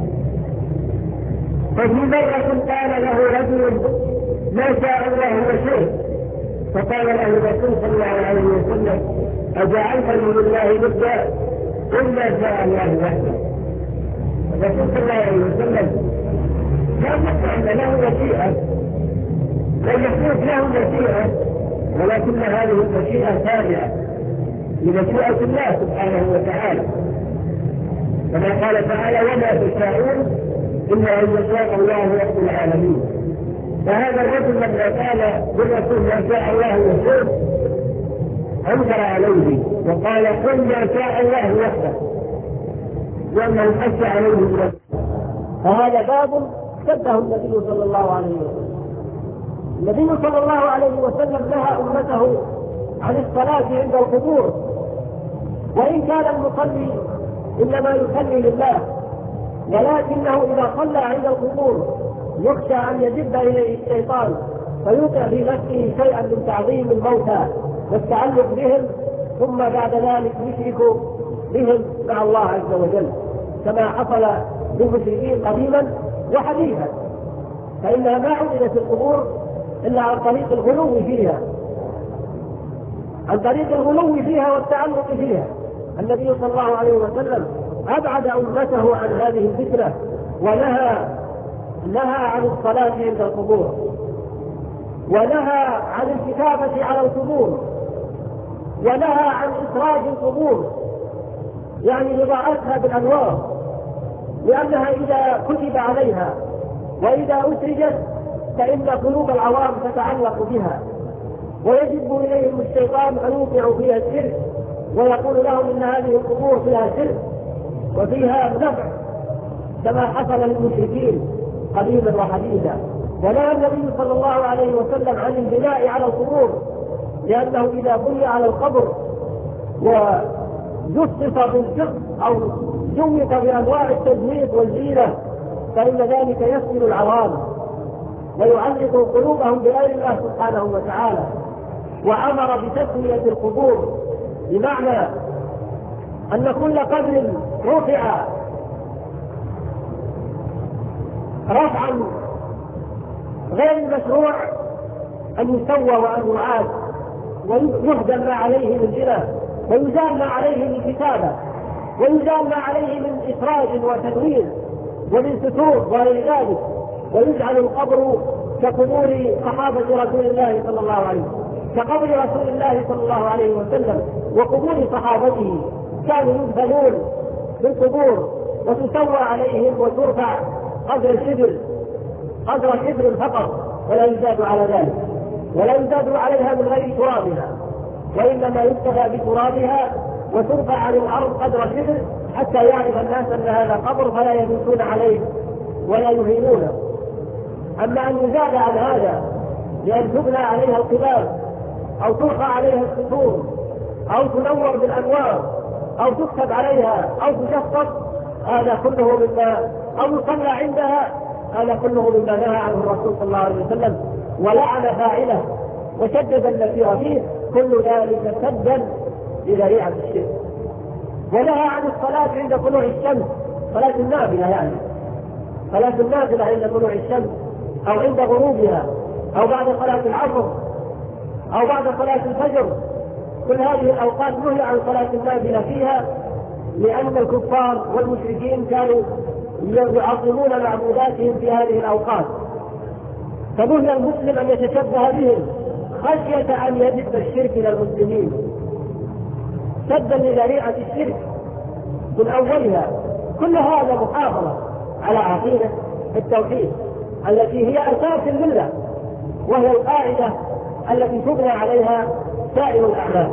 [SPEAKER 2] ففي مرة قال له رجل: ما شاء الله وشئت، فقال له الرسول صلى الله عليه وسلم: أجعلتني لله ندا؟ قل ما شاء الله وحده. الرسول صلى الله عليه وسلم كان أن له مشيئة، لم يكن له مشيئة، ولكن هذه المشيئة تابعة لمشيئة الله سبحانه وتعالى، كما قال تعالى: وما تشاءون إلا أن يشاء الله رب العالمين. فهذا الرجل لما قال بالرسول ما شاء الله وشئت أنكر عليه وقال: قل ما شاء الله وحده، لأنه خشى عليه الرسول. فهذا باب سده النبي صلى الله عليه وسلم. النبي صلى الله عليه وسلم نهى أمته عن الصلاة عند القبور، وإن كان المصلي إنما يصلي لله، ولكنه إذا صلى عند القبور يخشى أن يجد إليه الشيطان فيوقع في نفسه شيئا من تعظيم الموتى والتعلق بهم، ثم بعد ذلك يشرك بهم مع الله عز وجل، كما حصل بالمشركين قديما وحديثا. فإنها ما عبدت القبور إلا عن طريق الغلو فيها، عن طريق الغلو فيها والتعلق فيها. النبي صلى الله عليه وسلم أبعد أمته عن هذه الفتنة، ونهى نهى عن الصلاة عند القبور، ونهى عن الكتابة على القبور، ونهى عن إخراج القبور يعني إضاءتها بالأنوار، لأنها إذا كتب عليها وإذا أسرجت فإن قلوب العوام تتعلق بها، ويجب إليهم الشيطان أن يوقعوا فيها الشرك ويقول لهم إن هذه القبور فيها شرك وفيها نفع كما حصل للمشركين قديما وحديثا. ونهى النبي صلى الله عليه وسلم عن البناء على القبور، لأنه إذا بني على القبر وجصف بالجصف أو جوف بأنواع التجميل والزينة فإن ذلك يفتن العوام ويعلق قلوبهم بغير الله سبحانه وتعالى. وأمر بتسمية القبور، بمعنى أن كل قبر رفع رفعا غير المشروع أن يسوى وأن يعاد ويهدم ما عليه من زنا، ويزال ما عليه من كتابة، ويزال ما عليه من إخراج وتدوير ومن ستور وغير ذلك، ويجعل القبر كقبور صحابة رسول الله صلى الله عليه وسلم، كقبر رسول الله صلى الله عليه وسلم وقبور صحابته، كانوا يدفنون في القبور وتسوى عليهم وترفع قدر الشبر قدر شبر فقط، ولا يزاد على ذلك، ولا يزاد عليها من غير ترابها، وإنما يبتغى بترابها وترفع عن الأرض قدر شبر حتى يعرف الناس أن هذا قبر فلا يموتون عليه ولا يهينونه. أما أن يزاد عن هذا لأن تبنى عليها القباب أو ترفع عليها السطور أو تنور بالأنوار أو تكتب عليها أو تشطب، هذا كله مما أو يصلى عندها، هذا كله مما نهى عنه الرسول صلى الله عليه وسلم ولعن فاعله وشدد النفير فيه، كل ذلك سدا لذريعة الشرك. ونهى عن الصلاة عند طلوع الشمس، صلاة النافلة يعني صلاة النافلة عند طلوع الشمس أو عند غروبها أو بعد صلاة العصر أو بعد صلاة الفجر، كل هذه الأوقات نهي عن صلاة النافلة فيها، لأن الكفار والمشركين كانوا يعظمون معبوداتهم في هذه الأوقات، فنهي المسلم أن يتشبه بهم خشية أن يجد الشرك إلى المسلمين، سدا لذريعة الشرك من أولها. كل هذا محافظة على عقيدة التوحيد التي هي أساس الملة، وهي القاعدة التي تبنى عليها سائر الأعمال.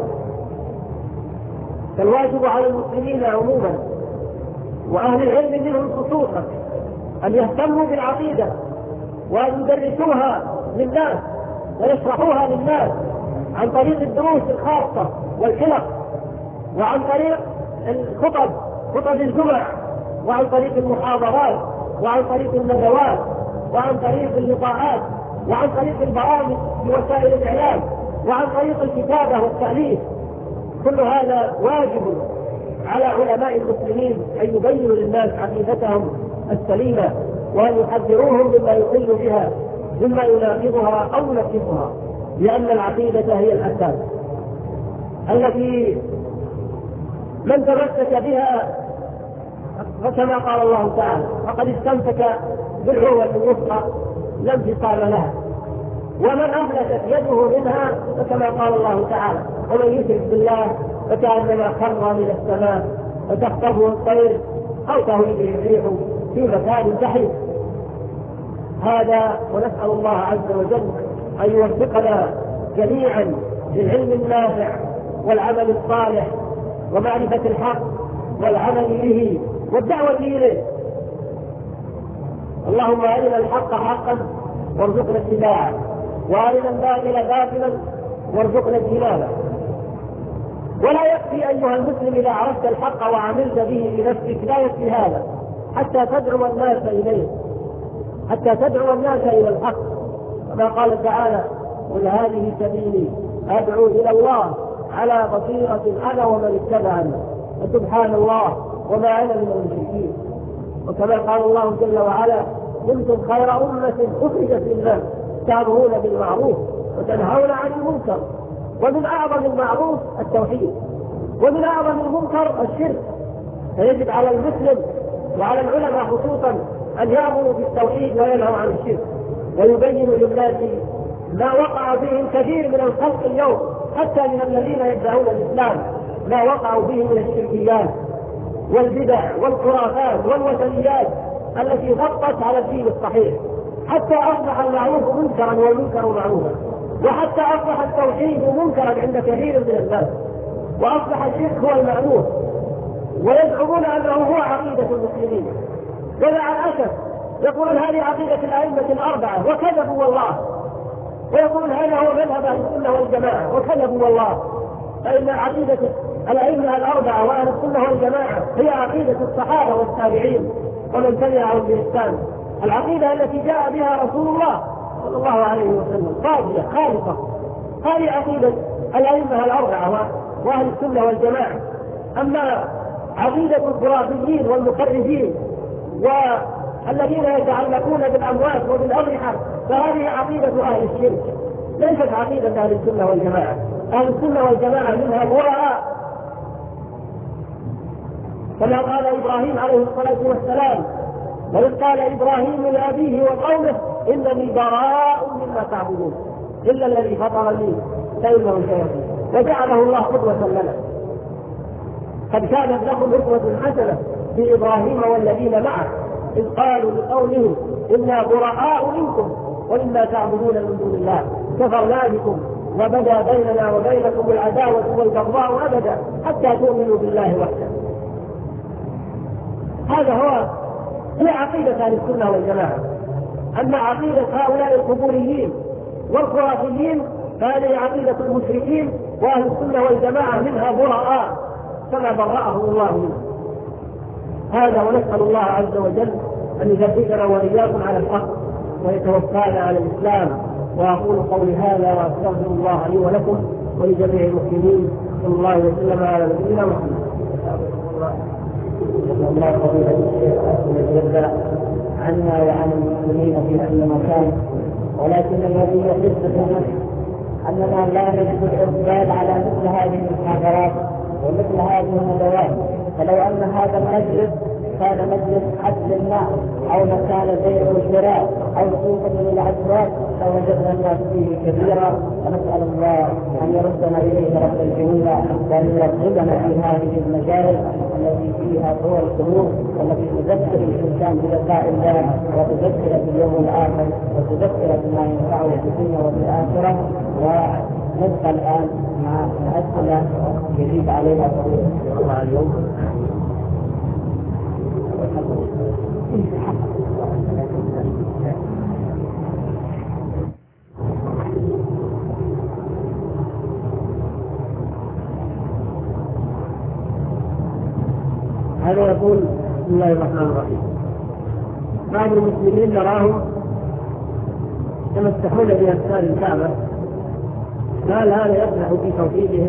[SPEAKER 2] فالواجب على المسلمين عموما وأهل العلم منهم خصوصا أن يهتموا بالعقيدة وأن يدرسوها للناس ويشرحوها للناس عن طريق الدروس الخاصة والحلق، وعن طريق الخطب خطب الجمع، وعن طريق المحاضرات، وعن طريق الندوات، وعن طريق اللقاءات، وعن طريق البرامج في وسائل الإعلام، وعن طريق الكتابة والتأليف. كل هذا واجب على علماء المسلمين أن يبينوا للناس عقيدتهم السليمة وأن يحذروهم مما يضل بها مما يناقضها أو ينقصها، لأن العقيدة هي الأساس التي من تمسك بها فكما قال الله تعالى فقد استمسك بالعروة الوثقى لا انفصام لها، ومن أفلتت يده منها فكما قال الله تعالى ومن يشرك بالله فكأنما خر من السماء فتخطفه الطير أو تهوي به الريح في مكان سحيق. هذا ونسأل الله عز وجل أن يوفقنا جميعا للعلم النافع والعمل الصالح ومعرفة الحق والعمل به والدعوة إليه. اللهم أرنا الحق حقا وارزقنا اتباعه، وأرنا الباطل باطلا وارزقنا اجتنابه. ولا يكفي أيها المسلم إذا عرفت الحق وعملت به لنفسك، لا يكفي هذا حتى تدعو الناس إليه، حتى تدعو الناس إلى الحق، كما قال تعالى قل هذه سبيلي أدعو إلى الله على بصيرة أنا ومن اتبعني وسبحان الله وما أنا من المشركين. وكما قال الله جل وعلا كنتم خير أمة أخرجت للناس تأمرون بالمعروف وتنهون عن المنكر. ومن أعظم المعروف التوحيد، ومن أعظم المنكر الشرك. فيجب على المسلم وعلى العلماء خصوصا أن يأمروا بالتوحيد وينهوا عن الشرك، ويبينوا للناس ما وقع فيه الكثير من الخلق اليوم حتى من الذين يدعون الإسلام، ما وقعوا فيه من الشركيات والبدع والخرافات والوثنيات التي غطت على الدين الصحيح، حتى أصبح المعروف منكرا والمنكر معروفا، وحتى أصبح التوحيد منكرا عند كثير من الناس، وأصبح الشرك هو المألوف، ويزعمون أنه هو عقيدة المسلمين. ومع الأسف يقولون هذه عقيدة الأئمة الأربعة وكذبوا والله، ويقولون هذا هو مذهب أهل السنة والجماعة وكذبوا والله، فإن عقيدة الأئمة الأربعة وأهل السنة والجماعة هي عقيدة الصحابة والتابعين ومن تبعهم بإحسان، العقيدة التي جاء بها رسول الله صلى الله عليه وسلم صافية خالصة. هذه عقيدة الأئمة الأربعة وأهل السنة والجماعة. أما عقيدة الخرافيين والمخرجين والذين يتعلقون بالأموات وبالأضرحة فهذه عقيدة أهل الشرك، ليست عقيدة أهل السنة والجماعة. أهل السنة والجماعة منها براء، كما قال إبراهيم عليه الصلاة والسلام: وإذ قال إبراهيم لأبيه وقومه إنني براء مما تعبدون إلا الذي فطرني فإنه سيهدين. وجعله الله قدوة لنا. قد كانت لكم أسوة حسنة في إبراهيم والذين معه إذ قالوا لقومهم إنا براء منكم ومما تعبدون من دون الله كفرنا بكم وبدا بيننا وبينكم العداوة والبغضاء أبدا حتى تؤمنوا بالله وحده. هذا هو هي عقيدة أهل السنة والجماعة. أما عقيدة هؤلاء القبوريين والخرافيين فهذه عقيدة المشركين، وأهل السنة والجماعة منها براء كما برأهم الله منه. هذا ونسأل الله عز وجل أن يثبتنا وإياكم على الحق ويتوفانا على الإسلام. وأقول قولي هذا وأستغفر الله لي ولكم ولجميع المسلمين، صلى الله وسلم على نبينا محمد.
[SPEAKER 3] الله فضيلة الشيخ يتوفى عنا وعن المسلمين في كل مكان، ولكن الذي يحس بالنفس أننا لا نجد الإقبال على مثل هذه المحاضرات ومثل هذه الندوات. فلو أن هذا المجلس كان مجلس حفل الماء أو مكان بيع وشراء أو سوق من الأسواق لوجدنا الناس فيه كثيرا. ونسأل الله أن يردنا إليه رب الجميع وأن يرغبنا في هذه المجالس التي فيها صور القلوب والتي تذكر الإنسان بلقاء الله وتذكر باليوم الآخر وتذكر بما ينفعه في الدنيا وفي الآخرة. ونبقى الآن مع أسئلة يجيب عليها فضيلة الله اليوم.
[SPEAKER 2] هذا يقول: بسم الله الرحمن الرحيم. بعض المسلمين نراهم يمسحون بأذكار الكعبة، هل هذا يصلح في توحيدهم؟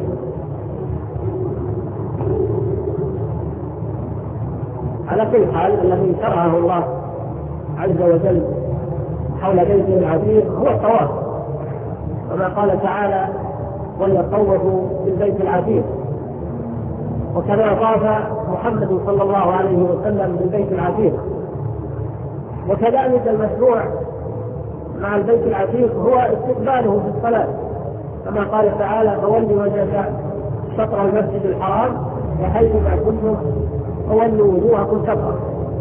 [SPEAKER 2] على كل حال الذي شرعه الله عز وجل حول بيته العتيق هو الطواف، كما قال تعالى: وليطوفوا بالبيت العتيق. وكما طاف محمد صلى الله عليه وسلم بالبيت العتيق. وكذلك المشروع مع البيت العتيق هو استقباله في الصلاة، كما قال تعالى: فولوا وجهك شطر المسجد الحرام وحيثما كنتم فولوا وجوهكم شطره.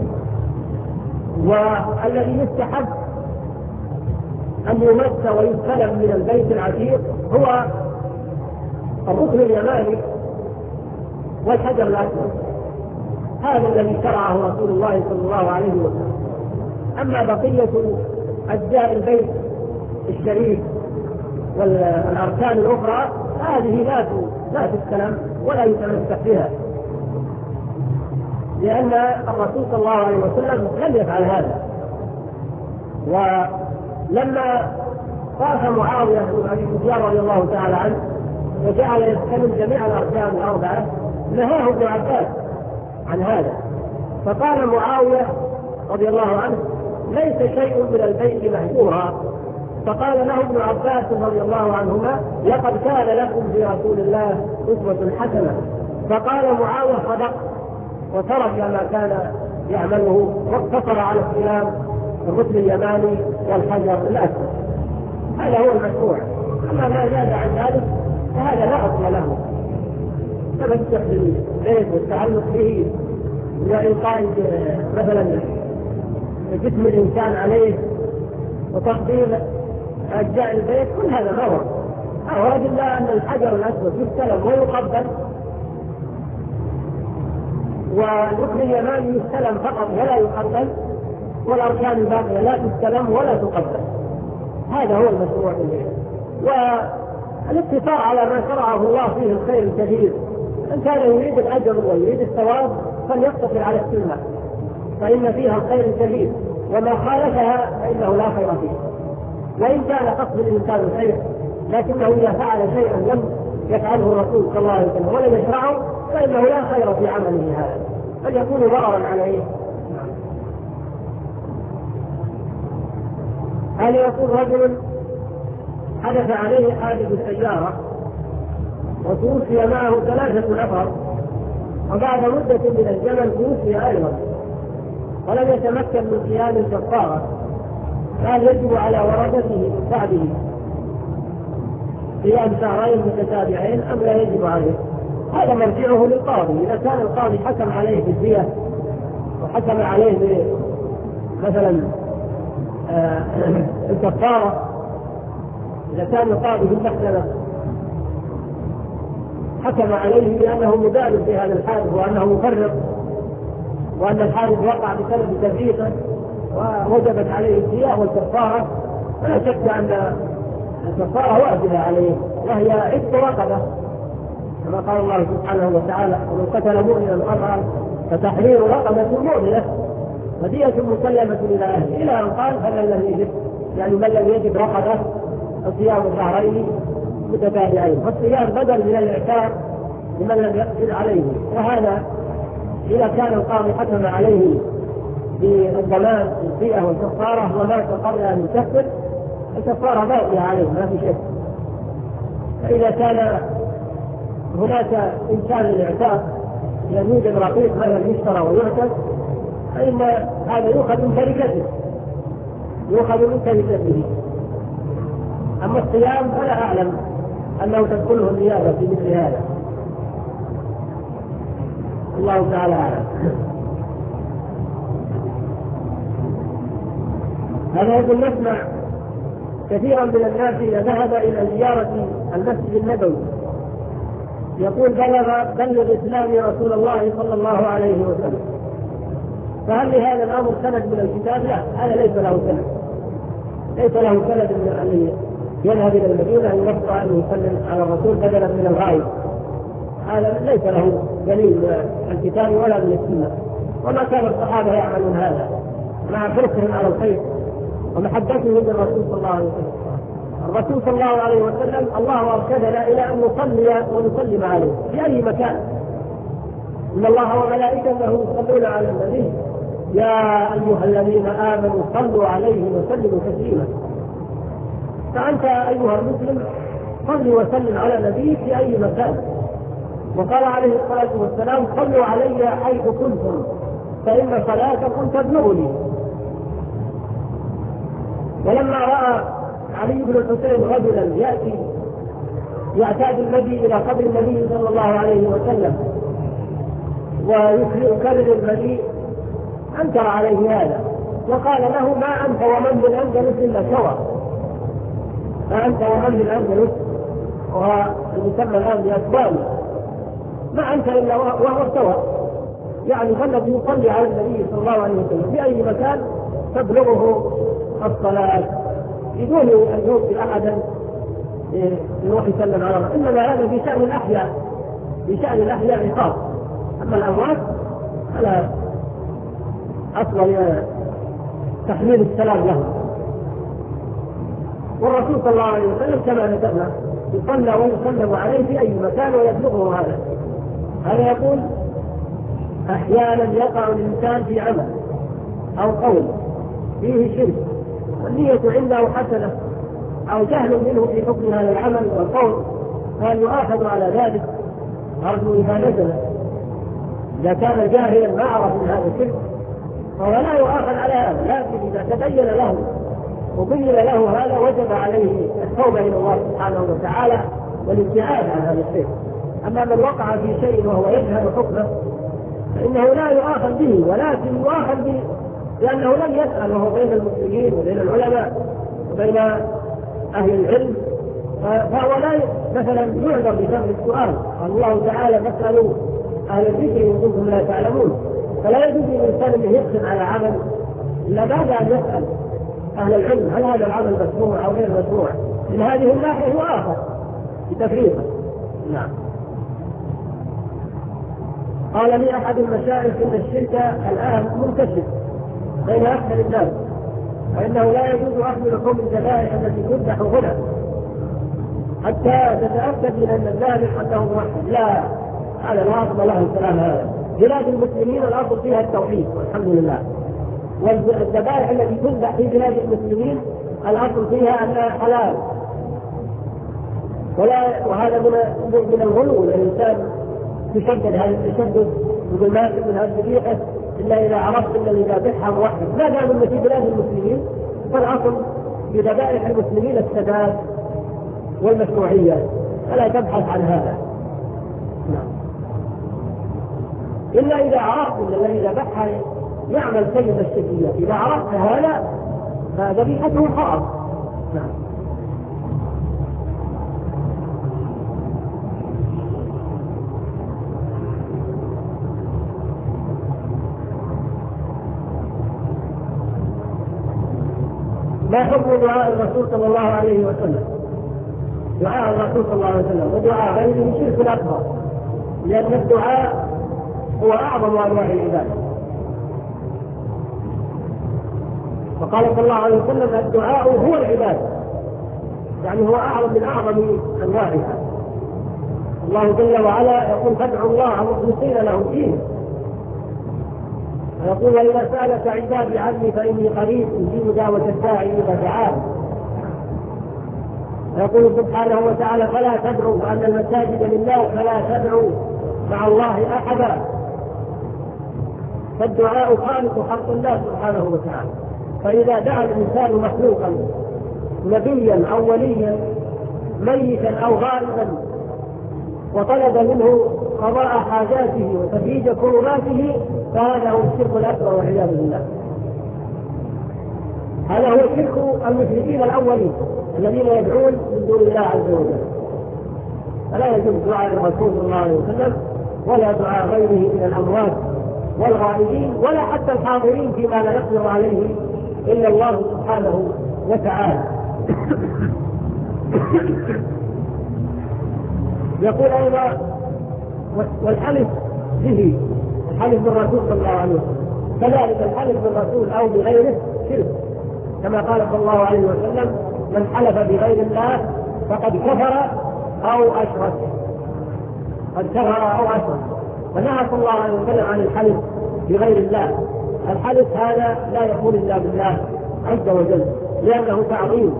[SPEAKER 2] والذي يستحب أن يمس ويستلم من البيت العتيق هو الركن اليماني والحجر الأسود، هذا الذي شرعه رسول الله صلى الله عليه وسلم. أما بقية أجزاء البيت الشريف والأركان الأخرى هذه لا لا تستلم ولا يتمسك بها، لأن الرسول صلى الله عليه وسلم لم يفعل هذا. ولما طاف معاوية بن أبي سفيان رضي الله تعالى عنه وجعل يستلم جميع الأركان الأربعة نهاه ابن عباس عن هذا، فقال معاوية رضي الله عنه: ليس شيء من البيت مهجورا. فقال له ابن عباس رضي الله عنهما: لقد كان لكم في رسول الله أسوة حسنة. فقال معاوية: صدق، وترك ما كان يعمله واقتصر على استلام الركن اليماني والحجر الأسود. هذا هو المشروع. أما ما زاد عن ذلك فهذا لا أصل له. تمسك بالبيت والتعلق به وإلقاء مثلا جسم الإنسان عليه وتقدير أجزاء البيت، كل هذا ما ورد. ورد إلا أن الحجر الأسود يستلم ويقبل، والركن اليماني يستلم فقط ولا يقبل، والأركان الباقية لا تستلم ولا تقبل. هذا هو المشروع اليه. والاقتصار على ما شرعه الله فيه الخير الكثير. إن كان يريد الأجر ويريد الثواب فليقتصر على السنة، فإن فيها الخير الكثير، وما خالفها فإنه لا خير فيه. وإن كان قصد الإنسان الخير لكنه إذا فعل شيئا لم يفعله الرسول صلى الله عليه وسلم ولم يشرعه فإنه لا خير في عمله هذا، بل يكون ضررا عليه. هل يقول رجل حدث عليه حادث السيارة وتوفي معه ثلاثة نفر، وبعد مدة من الزمن توفي أيضا ولم يتمكن من قيام الكفارة، فهل يجب على ورثته من بعده قيام شهرين متتابعين أم لا يجب عليه؟ هذا مرجعه للقاضي. إذا كان القاضي حكم عليه بالدية وحكم عليه مثلا آه الكفارة، إذا كان القاضي في المحكمة حكم عليه بأنه مدان في هذا الحادث وأنه مفرط وأن الحادث وقع بسبب تفريطه ووجبت عليه الدية والكفارة، فلا شك أن الكفارة واجبة عليه، وهي عتق رقبة كما قال الله سبحانه وتعالى: ومن قتل مؤمنا خطأ فتحرير رقبة مؤمنة فدية مسلمة إلى أهله، إلى أن قال: فمن لم يجد، يعني من لم يجد رقبة فصيام شهرين متتابعين. فالصيام بدل من الإعتاق لمن لم يقدر عليه. وهذا إذا كان القاضي حكم عليه بالضمان الفئة والكفارة ومات قبل أن يكفر، الكفارة باقية عليه ما في شك. فإذا كان هناك إمكان الإعتاق يوجد رقيق مثلا يشترى ويعتق، فإن هذا يؤخذ من تركته يؤخذ من تركته. أما الصيام فلا أعلم أنه تدخله النيابة في مثل هذا، الله تعالى أعلم. هذا يقول: نسمع كثيرا من الناس إذا ذهب إلى زيارة المسجد النبوي يقول: بلغ بلغ إسلامي رسول الله صلى الله عليه وسلم، فهل لهذا الأمر سند من الكتاب؟ لا، هذا ليس له سند، ليس له سند من أن يذهب إلى المدينة أن يبقى أن يسلم على الرسول بدلا من الغائب. هذا ليس له دليل من الكتاب ولا من السنة، وما كان الصحابة يعملون هذا مع حرصهم على الخير ومحبتهم للرسول صلى الله عليه وسلم. الرسول صلى الله عليه وسلم الله أرشدنا إلى أن نصلي ونسلم عليه في أي مكان. إن الله وملائكته يصلون على النبي يا أيها الذين آمنوا صلوا عليه وسلموا تسليما. فأنت أيها المسلم صل وسلم على النبي في أي مكان. وقال عليه الصلاة والسلام: صلوا علي حيث كنتم فإن صلاتكم تبلغني. ولما رأى علي بن الحسين رجلا يأتي يعتاد النبي إلى قبر النبي صلى الله عليه وسلم ويكرر المجيء أنكر عليه هذا وقال له: ما أنت ومن بالأندلس إلا سوى، ما أنت ومن بالأندلس وهو المسمى الآن بأسباني، ما أنت إلا وهو سوى، يعني فالذي يصلي على النبي صلى الله عليه وسلم في أي مكان تبلغه الصلاة بدون أن يوصي أحدا يروح يسلم على الله. إنما هذا في شأن الأحياء، في شأن الأحياء عقاب، أما الأموات فلا أصل تحميل السلام لهم. والرسول صلى الله عليه وسلم كما ذكرنا يصلى ويسلم عليه في أي مكان ويبلغه هذا. هذا يقول: أحيانا يقع الإنسان في عمل أو قول فيه شرك والنية عنده حسنة أو جهل منه في حكم هذا العمل والقول، فهل يؤاخذ على ذلك؟ أرجو إذا نزل إذا كان جاهلا ما عرف من هذا الشرك فهو لا يؤاخذ على هذا، لكن إذا تبين له وبين له هذا وجب عليه التوبة إلى الله سبحانه وتعالى والابتعاد عن هذا الشيء. أما من وقع في شيء وهو يجهل حكمه فإنه لا يؤاخذ به، ولكن يؤاخذ به لأنه لم يسأل، وهو بين المسلمين وبين العلماء وبين أهل العلم، فهو لا مثلا يعذر بسبب السؤال. قال الله تعالى فاسألوا أهل الذكر إن كنتم لا تعلمون، فلا يجوز للإنسان أن يحكم على عمل إلا بعد أن يسأل أهل العلم هل هذا العمل مشروع أو غير مشروع. من هذه الناحية هو آخر بتفريقه. نعم. قال لي أحد المشايخ إن الشرك الآن منتشر بين أكثر الناس، وإنه لا يجوز أخذ لحوم الذبائح التي تذبح هنا حتى تتأكد من أن الذابح أنه موحد. لا، هذا لا أصل له الكلام هذا. بلاد المسلمين الأصل فيها التوحيد والحمد لله، والذبائح التي تذبح في بلاد المسلمين الأصل فيها أنها حلال، ولا وهذا من من الغلو. الإنسان تشدد هذا التشدد يقول ما من هذه الذبيحة إلا إذا عرفت أن اللي ذابحها موحد. ما دام أن في بلاد المسلمين فالأصل في ذبائح المسلمين السداد والمشروعية، فلا تبحث عن هذا. نعم. إلا إذا عرفت أن الذي ذبحها يعمل سيد الشركية، إذا عرفت هذا فذبيحته حرام. نعم. ما حكم دعاء الرسول صلى الله عليه وسلم؟ دعاء الرسول صلى الله عليه وسلم ودعاء غيره شرك أكبر، لأن الدعاء هو أعظم أنواع العبادة. وقال صلى الله عليه وسلم الدعاء هو العبادة، يعني هو أعظم من أعظم أنواعها. الله جل وعلا يقول فادعوا الله مخلصين له الدين، ويقول وإذا سألك عبادي عني فإني قريب أجيب دعوة الداعي إذا دعاه. ويقول سبحانه وتعالى فلا تدعوا وأن المساجد لله فلا تدعوا مع الله أحدا. فالدعاء خالق خلق الله سبحانه وتعالى، فإذا دعا الإنسان مخلوقا نبيا أو وليا ميتا أو غائبا وطلب منه قضاء حاجاته وتفريج كرباته فهذا هو الشرك الأكبر والعياذ بالله. هذا هو شرك المشركين الأولين الذين يدعون من دون الله عز وجل. فلا يجوز دعاء الرسول صلى الله عليه وسلم ولا دعاء غيره من الأموات والغائبين ولا حتى الحاضرين فيما لا يقدر عليه إلا الله سبحانه وتعالى. يقول أيضا والحلف به، الحلف بالرسول صلى الله عليه وسلم كذلك الحلف بالرسول أو بغيره شرك، كما قال صلى الله عليه وسلم من حلف بغير الله فقد كفر أو أشرك، قد كفر أو أشرك. ونهى صلى الله عليه وسلم عن الحلف بغير الله. الحلف هذا لا يكون إلا بالله عز وجل لأنه تعظيم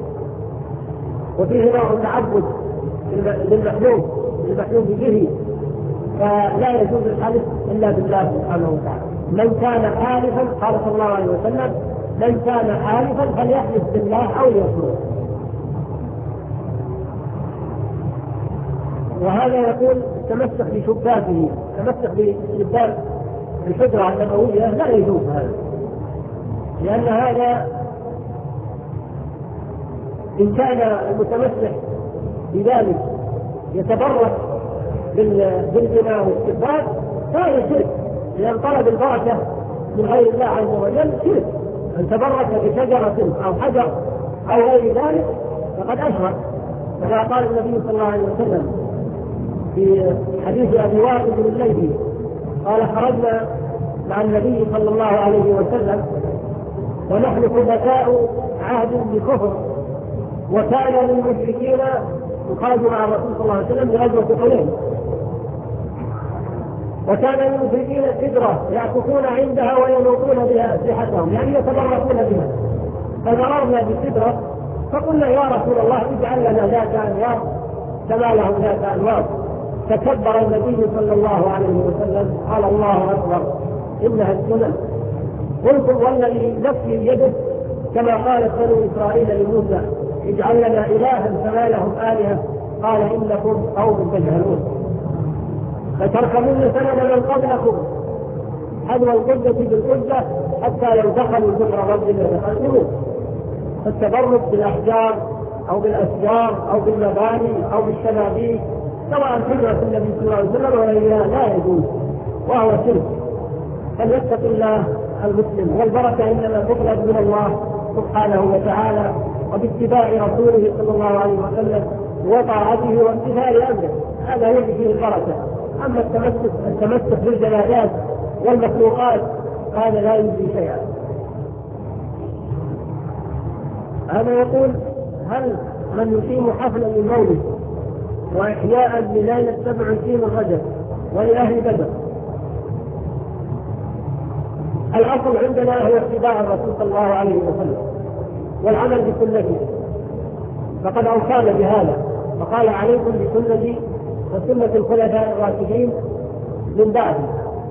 [SPEAKER 2] وفيه نوع تعبد للمحلوف للمحلوف به، فلا يجوز الحلف إلا بالله سبحانه وتعالى. من كان حالفا قال صلى الله عليه وسلم من كان حالفا فليحلف بالله أو ليصمت. وهذا يقول تمسك بشباكه، تمسك بشباك الحجرة النبوية لا يجوز هذا، لأن هذا إن كان المتمسك بذلك يتبرك بالبناء والاستقبال فهذا شرك، لأن طلب البركة من غير الله عز وجل شرك. أن تبرك بشجرة أو حجر أو غير ذلك فقد أشرك، كما قال النبي صلى الله عليه وسلم في حديث أبي واقد بن الليثي قال خرجنا مع النبي صلى الله عليه وسلم ونحن خلفاء عهد بكفر، وكان للمشركين يخرج مع الرسول صلى الله عليه وسلم لغزوة حنين، وكان ينفقون السدرة يعكفون عندها وينوطون بها أسلحتهم، يعني يتبركون بها. فمررنا بالسدرة فقلنا يا رسول الله اجعل لنا ذات أنوار كما لهم ذات أنوار. فكبر النبي صلى الله عليه وسلم قال الله أكبر إنها السنن. قلت والذي نفسي بيده كما قالت بنو إسرائيل لموسى اجعل لنا إلها كما لهم آلهة قال إنكم قوم تجهلون فتركبون سنن من قبلكم حذو القدة بالقدة حتى لو دخلوا جحر رب لدخلوه. فالتبرك بالأحجار أو بالأشجار أو بالمباني أو بالشناديق سواء سنة النبي صلى الله عليه وسلم وغيرها لا يجوز وهو شرك. فليتق الله المسلم، والبركة إنما تطلب من الله سبحانه وتعالى وباتباع رسوله صلى الله عليه وسلم وطاعته وامتثال أمره، هذا يجي فيه البركة. أما التمسك التمسك بالجمادات والمخلوقات هذا لا يجزي شيئا. هذا يقول هل من يقيم حفلا للمولد وإحياء لليلة سبع وعشرين رجب ولأهل بدر، الأصل عندنا هو اتباع الرسول صلى الله عليه وسلم والعمل بسنته، فقد أوصانا بهذا فقال عليكم بسنتي وسنة الخلفاء الراشدين من بعدي.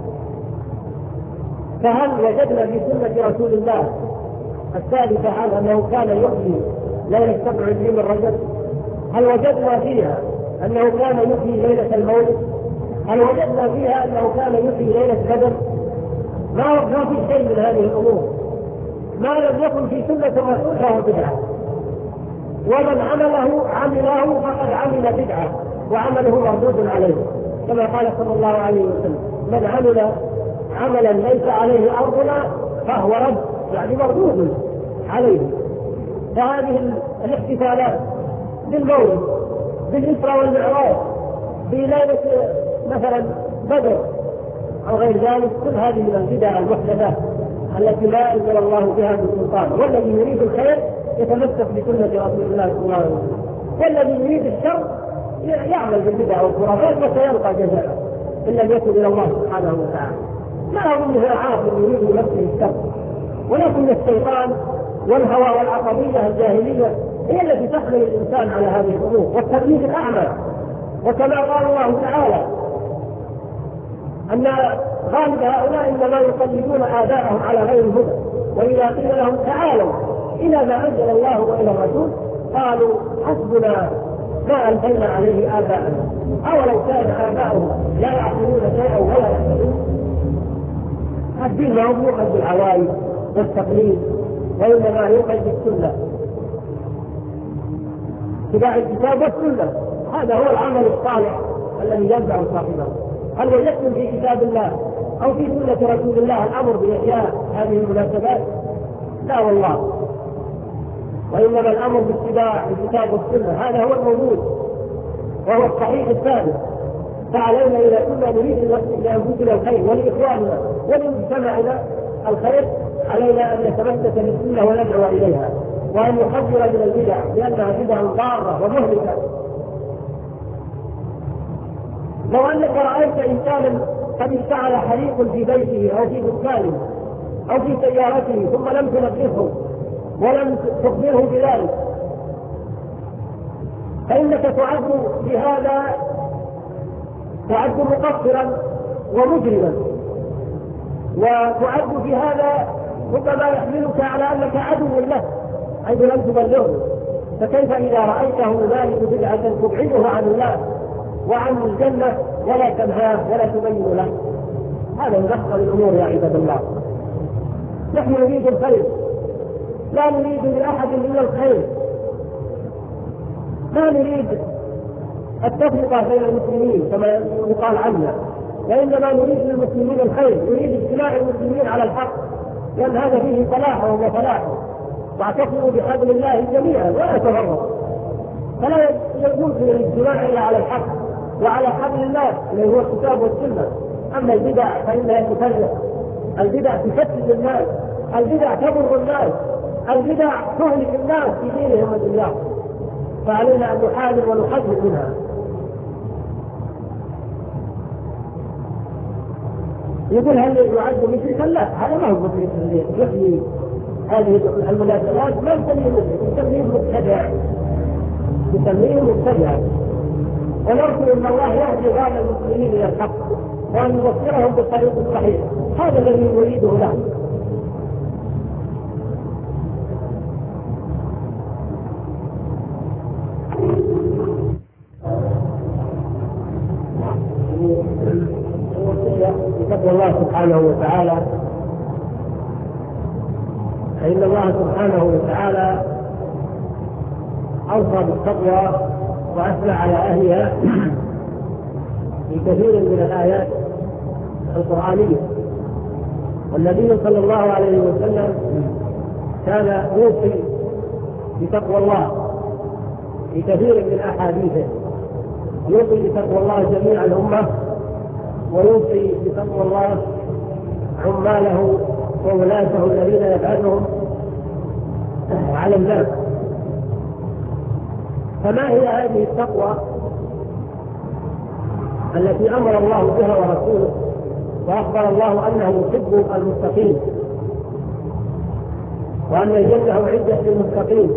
[SPEAKER 2] فهل وجدنا في سنة رسول الله الثالثة عن أنه كان يحيي ليلة سبع وعشرين رجب؟ هل وجدنا فيها أنه كان يحيي ليلة المولد؟ هل وجدنا فيها أنه كان يحيي ليلة بدر؟ ما ما في شيء من هذه الأمور. ما لم يكن في سنة الرسول فهو بدعة، ومن عمله عمله فقد عمل بدعة وعمله مردود عليه، كما قال صلى الله عليه وسلم من عمل عملا ليس عليه أمرنا فهو رد، يعني مردود عليه. فهذه الاحتفالات بالمولد بالإسراء والمعراج بليلة مثلا بدر أو غير ذلك، كل هذه من البدع المحدثات التي لا أنزل الله بها من سلطان. والذي يريد الخير يتمسك بسنة رسول الله صلى الله عليه وسلم، والذي يريد الشر يعمل بالبدع والخرافات وسيلقى جزاءه إن لم يكن إلى الله سبحانه وتعالى. لا أظنه عاقل يريد لنفسه الشر، ولكن الشيطان والهوى والعصبية الجاهلية هي التي تحمل الإنسان على هذه الأمور والتقليد الأعمى. وكما قال الله تعالى أن غالب هؤلاء إنما يقلدون آباءهم على غير الهدى، وإذا قيل لهم تعالوا إلى ما أنزل الله وإلى الرسول قالوا حسبنا ما ألفينا عليه آباءنا أولو كان آباؤهم لا يعقلون شيئا ولا يهتدون. الدين ما هو يؤخذ بالعوائد والتقليد، وإنما يؤخذ بالسنة، اتباع الكتاب والسنة. هذا هو العمل الصالح الذي ينفع صاحبه. هل وجدتم في كتاب الله أو في سنة رسول الله الأمر بإحياء هذه المناسبات؟ لا والله، وإنما الأمر باتباع الكتاب والسنة، هذا هو الموجود وهو الصحيح الثابت. فعلينا إذا كنا نريد لأنفسنا الخير ولإخواننا ولمجتمعنا الخير علينا أن نتمسك بالسنة وندعو إليها، وأن نحذر من البدع لأنها بدع ضارة ومهلكة. لو أنك رأيت إنسانا قد اشتعل حريق في بيته أو في دكانه أو في سيارته ثم لم تنبهه ولم تخبره بذلك، فإنك تعد بهذا تعد مقصرا ومجرما، وتعد في هذا ربما يحملك على أنك عدو له حيث لم تبلغه. فكيف إذا رأيته ذلك بدعة تبعده عن الله وعن الجنة ولا تنهاه ولا تبين له؟ هذا من أخطر الأمور يا عباد الله. نحن نريد الخير، لا نريد لأحد إلا الخير، لا نريد التفرقة بين المسلمين كما يقال عنا، وإنما نريد للمسلمين الخير، نريد اجتماع المسلمين على الحق، لأن هذا فيه صلاحهم وفلاحهم. واعتصموا بحبل الله جميعا ولا تفرقوا، فلا يمكن الاجتماع إلا على الحق وعلى حبل الله اللي هو الكتاب والسنة. أما البدع فإنها تفرق، البدع تفتت الناس، البدع تضر الناس، البدع تهلك الناس في دينهم ودنياهم، فعلينا أن نحاول ونحذر منها. يقول هل يعد مشركا؟ لا، هذا ما هو مشرك اللي يحيي هذه المناسبات، ما يسميه مشرك، يسميه مبتدع، يسميه مبتدع. ونرجو ان الله يهدي بعض المسلمين الى الحق وان يبصرهم بالطريق الصحيح، هذا الذي نريده له. بتقوى الله سبحانه وتعالى، فإن الله سبحانه وتعالى أوصى بالتقوى وأثنى على أهلها في كثير من الآيات القرآنية. والنبي صلى الله عليه وسلم كان يوصي بتقوى الله في كثير من أحاديثه، يوصي بتقوى الله جميع الأمة، ويوصي بتقوى الله عماله وولاته الذين يبعثهم على الناس. فما هي هذه التقوى التي أمر الله بها ورسوله وأخبر الله أنه يحب المتقين وأن الجنة أعدت للمتقين؟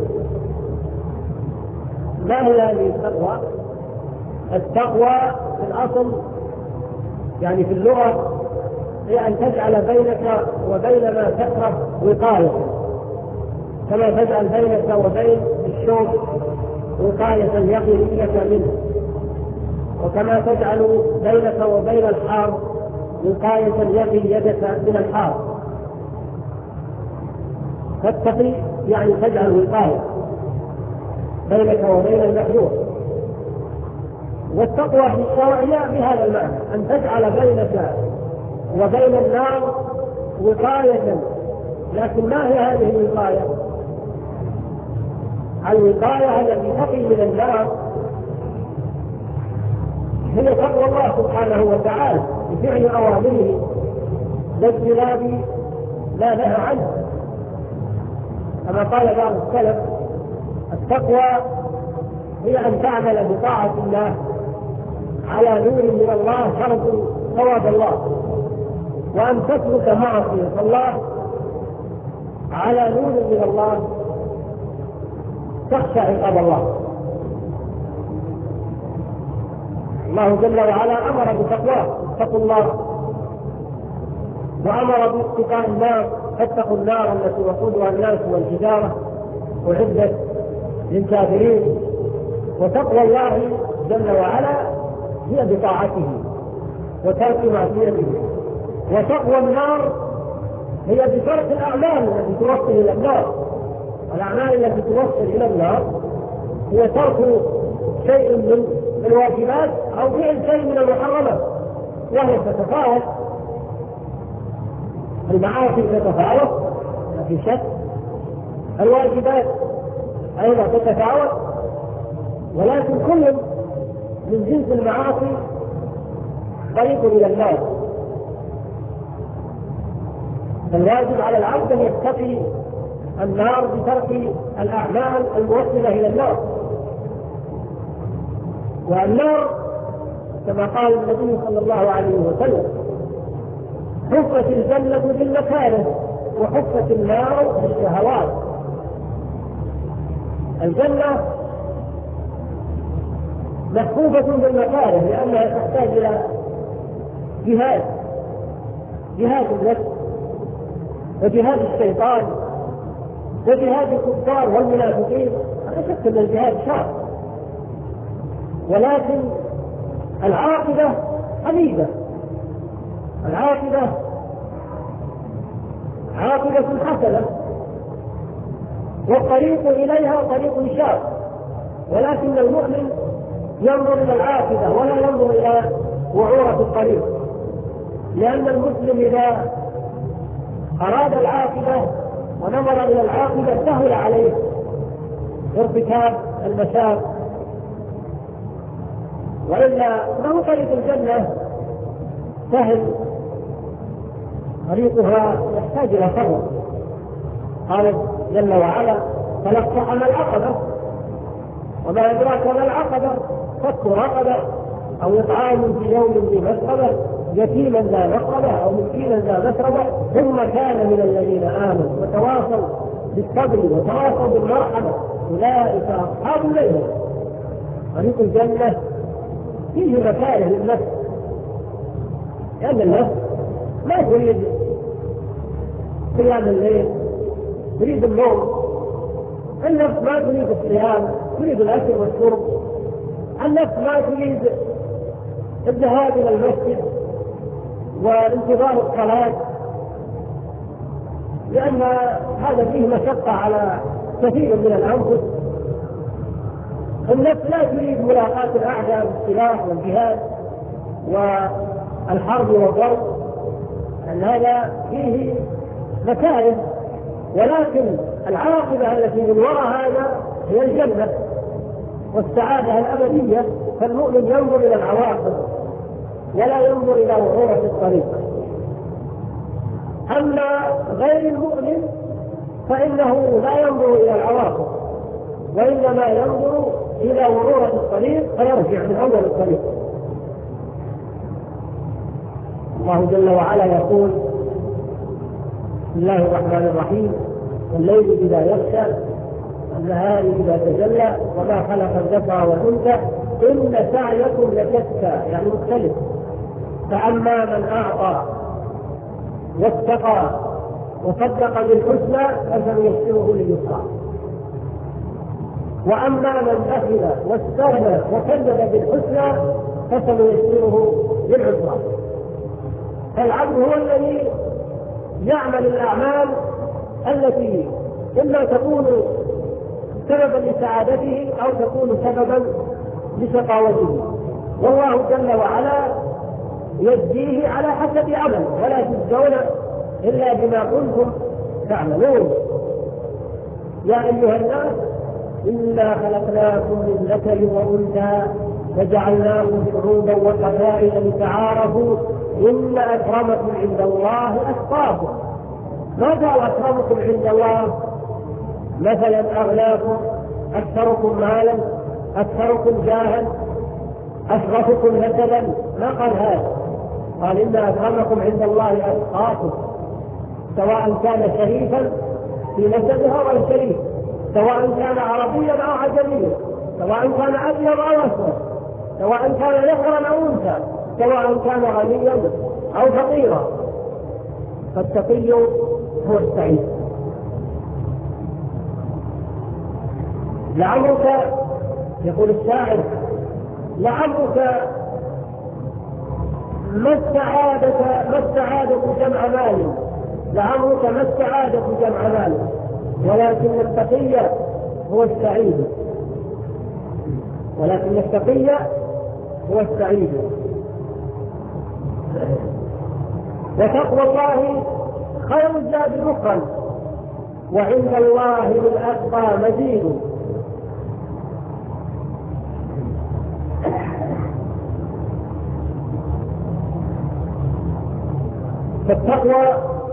[SPEAKER 2] ما هي هذه التقوى؟ التقوى في الأصل يعني في اللغة هي أن تجعل بينك وبين ما تكره وقاية، كما تجعل بينك وبين الشوك وقاية يقي رجلك منه، وكما تجعل بينك وبين الحار وقاية يقي يدك من الحار. تتقي يعني تجعل وقاية بينك وبين المحذور. والتقوى في الشرع بهذا المعنى، أن تجعل بينك وبين النار وقاية. لكن ما هي هذه الوقاية؟ الوقاية التي تقي من النار هي تقوى الله سبحانه وتعالى بفعل أوامره واجتناب ما نهى عنه. كما قال بعض السلف: التقوى هي أن تعمل بطاعة الله على نور من الله ترجو ثواب الله، وأن تترك معصية الله على نور من الله تخشى عقاب الله. الله جل وعلا أمر بتقواه: اتقوا الله، وأمر باتقاء النار: فاتقوا النار التي وقودها الناس والحجارة أعدت للكافرين. وتقوى الله جل وعلا هي بطاعته وترك معصيته، وتقوى النار هي بترك الأعمال التي توصل إلى النار. الأعمال التي توصل إلى النار هي ترك شيء من الواجبات أو فعل شيء من المحرمات، وهي تتفاوت. المعاصي تتفاوت ما في شك، الواجبات أيضا تتفاوت، ولكن كل من جنس المعاصي طريق إلى النار. فالواجب على العبد أن يتقي النار بترك الأعمال الموصلة إلى النار. والنار كما قال النبي صلى الله عليه وسلم: حفت الجنة بالمكاره وحفت النار بالشهوات. الجنة محفوفة بالمكاره لأنها تحتاج إلى جهاد، جهاد النفس وجهاد الشيطان وجهاد الكفار والمنافقين. لا شك أن الجهاد شاق، ولكن العاقبة حميدة. العاقبة عاقبة حسنة، والطريق إليها طريق شاق، ولكن المؤمن ينظر إلى العاقبة ولا ينظر إلى وعورة الطريق، لأن المسلم إذا أراد العاقبة ونظر إلى العاقبة سهل عليه ارتكاب المشاق، وإلا ما هو طريق الجنة سهل، طريقها يحتاج إلى صبر. قال جل وعلا: فلاقتحم العقبة، وما أدراك ما العقبة، فك رقبة أو إطعام في يوم ذي مسغبة يتيما ذا مقربة أو مسكينا ذا مسربة ثم كان من الذين آمنوا وتواصوا بالصبر وتواصوا بالمرحمة أولئك أصحاب الليل. طريق الجنة فيه مكاره للنفس، لأن النفس ما تريد قيام الليل، تريد النوم. النفس ما تريد الصيام، تريد الأكل والشرب. النفس ما تريد الذهاب إلى المسجد وانتظار الصلاة، لأن هذا فيه مشقة على كثير من الأنفس. النفس لا تريد ملاقاة الأعداء بالسلاح والجهاد والحرب والضرب، أن هذا فيه مكاره، ولكن العاقبة التي من وراء هذا هي الجنة والسعادة الأبدية. فالمؤمن ينظر إلى العواقب ولا ينظر إلى وعورة الطريق. أما غير المؤمن فإنه لا ينظر إلى العواقب، وإنما ينظر إلى وعورة الطريق فيرجع من أول الطريق. الله جل وعلا يقول: بسم الله الرحمن الرحيم: والليل إذا يغشى والنهار إذا تجلى وما خلق الذكر والأنثى إن سعيكم لشتى، يعني مختلف. فأما من أعطى واتقى وصدق بالحسنى فسنيسره لليسرى، وأما من بخل واستغنى وكذب بالحسنى فسنيسره للعسرى. فالعبد هو الذي يعمل الأعمال التي إما تكون سببا لسعادته أو تكون سببا لشقاوته، والله جل وعلا يجزيه على حسب عمل، ولا تجزون إلا بما كنتم تعملون. يا أيها الناس إنا خلقناكم من ذكر وأنثى وجعلناكم شعوبا وقبائل لتعارفوا إن أكرمكم عند الله أتقاكم. ما قال أكرمكم عند الله مثلا أغناكم، أكثركم مالا، أكثركم جاها، أشرفكم نسبا، ما قال هذا. قال إن أكرمكم عند الله أتقاكم، سواء كان شريفا في نسبه أو غير شريف، سواء كان عربيا أو عجميا، سواء كان أبيض أو أسود، سواء كان ذكرا أو أنثى، سواء كان غنيا أو فقيرا. فالتقي هو السعيد. لعمرك، يقول الشاعر: لعمرك ما السعادة ما السعادة جمع مال، لعمرك ما السعادة جمع مال، ولكن التقي هو السعيد، ولكن التقي هو السعيد. وتقوى الله خير الزاد مخا، وعند الله للأتقى مزيد. فالتقوى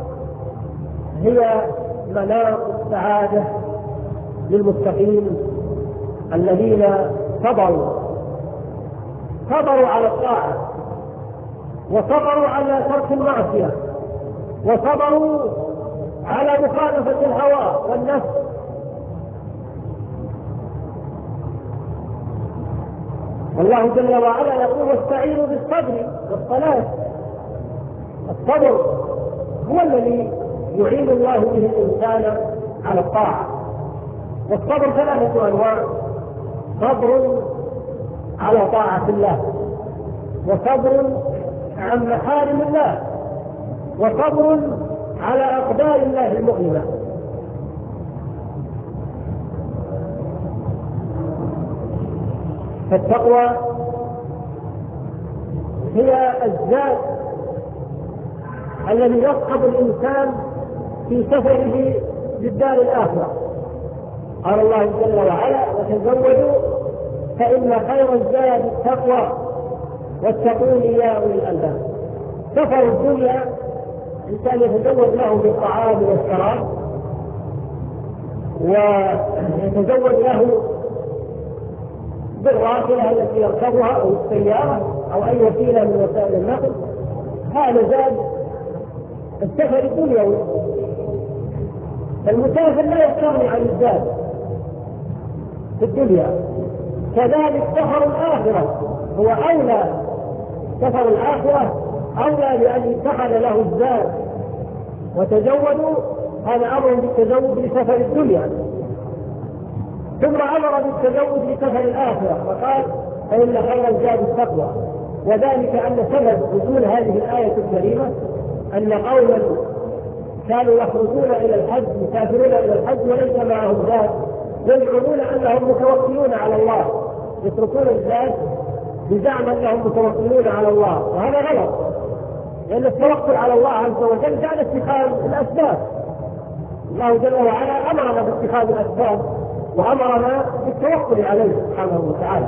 [SPEAKER 2] هي مناط السعادة للمتقين الذين صبروا صبروا على الطاعة، وصبروا على ترك المعصية، وصبروا على مخالفة الهوى والنفس. والله جل وعلا يقول: واستعينوا بالصبر والصلاة. الصبر هو الذي يعين الله به الإنسان على الطاعة. والصبر ثلاثة أنواع: صبر على طاعة الله، وصبر عن محارم الله، وصبر على أقدار الله المؤلمة. فالتقوى هي الزاد الذي يصحب الإنسان في سفره للدار الآخرة. قال الله جل وعلا: وتزودوا فإن خير الزاد التقوى واتقون يا أولي الألباب. سفر الدنيا الإنسان يتزود له بالطعام والشراب، ويتزود له بالراحلة التي يركبها أو السيارة أو أي وسيلة من وسائل النقل، هذا زاد السفر الدنيوي، المسافر لا يستغني عن الزاد في الدنيا. كذلك سفر الآخرة هو أولى، سفر الآخرة أولى لأن اتخذ له الزاد وتزودوا، هذا أمر بالتزود لسفر الدنيا، ثم أمر بالتزود لسفر الآخرة فقال فإن خير الزاد التقوى. وذلك أن سبب نزول هذه الآية الكريمة أن قوما كانوا يخرجون إلى الحج، يسافرون إلى الحج وليس معهم زاد، يزعمون أنهم متوكلون على الله، يتركون الزاد بزعم أنهم متوكلون على الله، وهذا غلط، لأن التوكل على الله عز وجل كان اتخاذ الأسباب. الله جل وعلا أمرنا باتخاذ الأسباب وأمرنا بالتوكل عليه سبحانه وتعالى.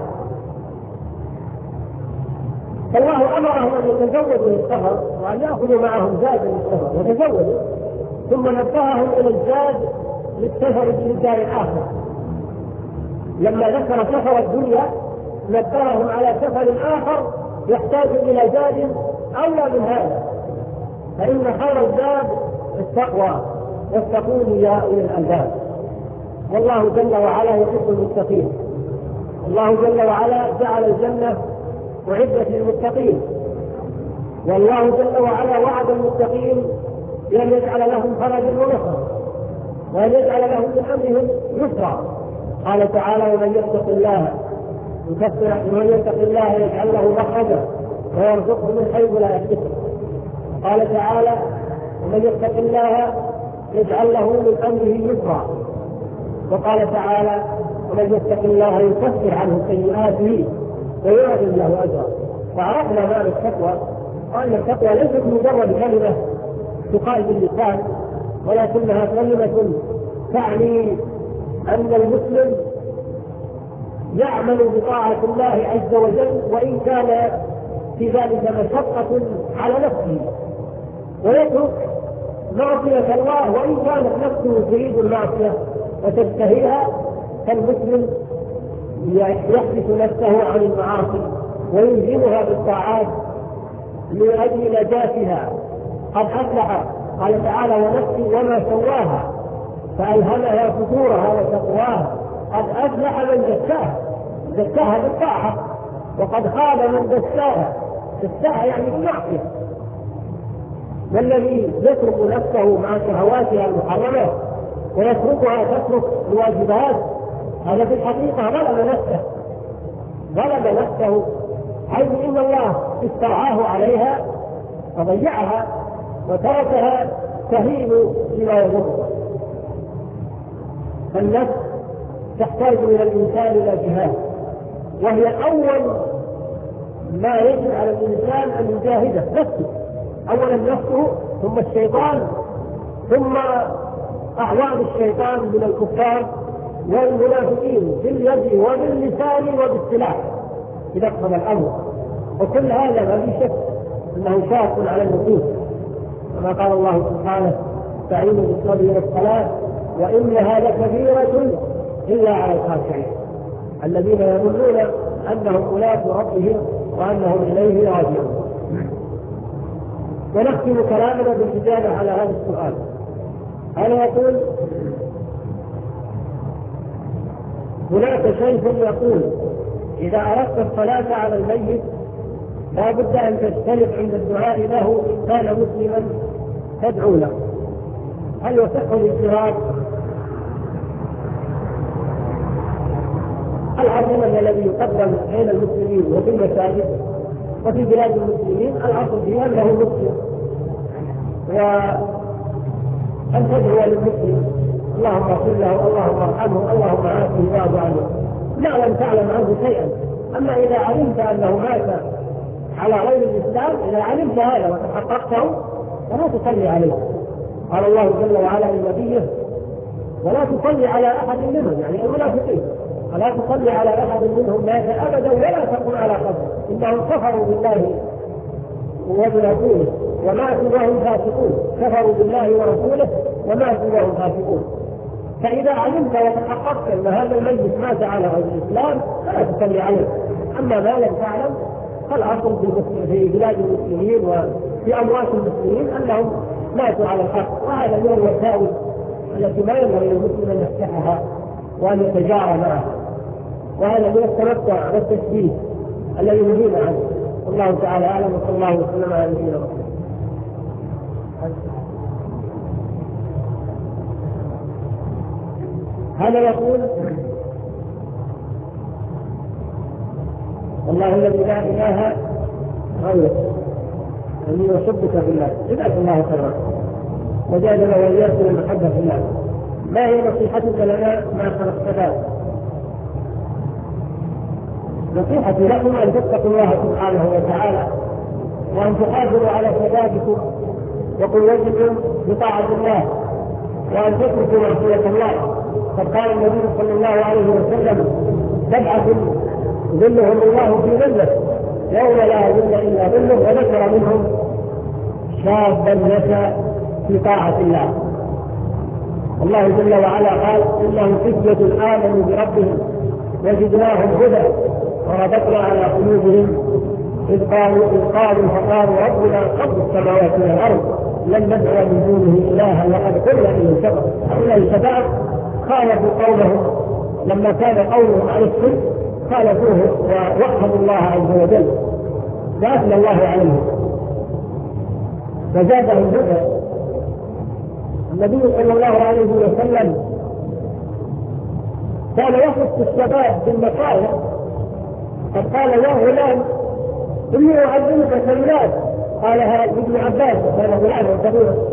[SPEAKER 2] فالله أمرهم أن يتزودوا للسفر وأن يأخذوا معهم زادا للسفر وتزودوا، ثم نبههم إلى الزاد للسفر للدار الآخرة. لما ذكر سفر الدنيا نبههم على سفر آخر يحتاج إلى زاد أولى من هذا، فإن خير الزاد التقوى، واتقون يا أولي الألباب. والله جل وعلا يحب المتقين، الله جل وعلا جعل الجنة أعدت للمتقين، والله جل وعلا وعد المتقين بأن يجعل لهم فرجا ونصرا وأن يجعل لهم من أمرهم يسرا. قال تعالى ومن يتق الله يكفر ومن يتق الله يجعل له مخرجا ويرزقه من حيث لا يحتسب. قال تعالى ومن يتق الله يجعل له من أمره يسرا. وقال تعالى ومن يتق الله يكفر عنه سيئاته ويعظم له أجرا. فعرفنا معنى التقوى، وأن التقوى ليست مجرد كلمة تقال باللسان، ولكنها كلمة تعني أن المسلم يعمل بطاعة الله عز وجل وإن كان في ذلك مشقة على نفسه، ويترك معصية الله وإن كانت نفسه تريد المعصية وتشتهيها. فالمسلم يحبس نفسه عن المعاصي ويلزمها بالطاعات من أجل نجاتها. قد أفلح، قال تعالى ونفس وما سواها فألهمها فجورها وتقواها، قد أفلح من زكاها، زكاها بالطاعة، وقد خاب من دساها، دساها يعني المعصية. والذي يترك نفسه مع شهواتها المحرمة ويتركها تترك الواجبات، هذا في الحقيقة ظلم نفسه، ظلم نفسه، حيث إن الله استرعاه عليها فضيعها وتركها تهين بما يضره. فالنفس تحتاج من الإنسان إلى جهاد، وهي أول ما يجب على الإنسان أن يجاهده نفسه، أولا نفسه ثم الشيطان ثم أعوان الشيطان من الكفار والمنافقين باليد وباللسان وبالسلاح إذا اقتضى الأمر. وكل هذا ما في شك أنه شاق على النفوس، كما قال الله سبحانه استعينوا بالصبر والصلاة وإنها لكبيرة إلا على الخاشعين الذين يظنون أنهم ملاك ربهم وأنهم إليه راجعون. ونختم كلامنا بالإجابة على هذا السؤال. أنا يقول هناك شيخ يقول إذا أردت الصلاة على الميت لا بد أن تجتنب عند الدعاء له إن كان مسلما تدعو له، هل يصح الاجتهاد؟ العظيم الذي يقدم بين المسلمين وفي المساجد وفي بلاد المسلمين الأصل فيها أنه مسلم، وأن تدعو للمسلم اللهم اغفر له اللهم ارحمه اللهم عافه واعف عنه لا لم تعلم عنه شيئا. أما إذا علمت أنه مات على غير الإسلام، إذا علمت هذا وتحققته فلا تصلي عليه. قال الله جل وعلا لنبيه ولا تصلي على أحد منهم، يعني المنافقين، ولا تصلي على أحد منهم مات أبدا ولا تقم على قبره إنهم كفروا بالله ورسوله وماتوا وهم فاسقون، كفروا بالله ورسوله وماتوا وهم فاسقون. فإذا علمت وتحققت أن هذا الميت مات على غير الإسلام فلا تصلي عليه. أما ما لم تعلم فالأصل في بلاد المسلمين وفي أموات المسلمين أنهم ماتوا على الحق، وهذا من الوسائل التي ما ينبغي للمسلم أن يفتحها وأن يتجارى معها، وهذا من التمتع والتشبيه الذي نهينا عنه. والله تعالى أعلم، وصلى الله وسلم على نبينا محمد. هذا يقول: والله الذي لا إله غيره أني أحبك بالله، جزاك الله خيرا وجعلنا وإياكم المحبة في الله. ما هي نصيحتك لنا مع خلقتنا؟ نصيحتي لكم أن تتقوا الله سبحانه وتعالى، وأن تحافظوا على شبابكم وقوتكم بطاعة الله، وأن تتركوا معصية الله. قد قال النبي صلى الله عليه وسلم: سبعة ظلهم الله في ظله يوم لا ظل إلا ظله، وذكر منهم شابا نشأ في طاعة الله. الله جل وعلا قال: إنهم فتية آمنوا بربهم وزدناهم هدى وربطنا على قلوبهم إذ قالوا إذ قالوا فقالوا ربنا رب السماوات والأرض لن ندعو من دونه إلها وقد قلنا إن شبه. هؤلاء الشباب خالفوا قومهم لما كان قومهم على الشرك، خالفوه ووحدوا الله عز وجل وأثنى الله عليهم وزادهم هدى. النبي صلى الله عليه وسلم كان يخص الشباب بالمصالح. قد قال: يا غلام إني أعلمك كلمات، قالها ابن عباس كان غلاما كبيرا،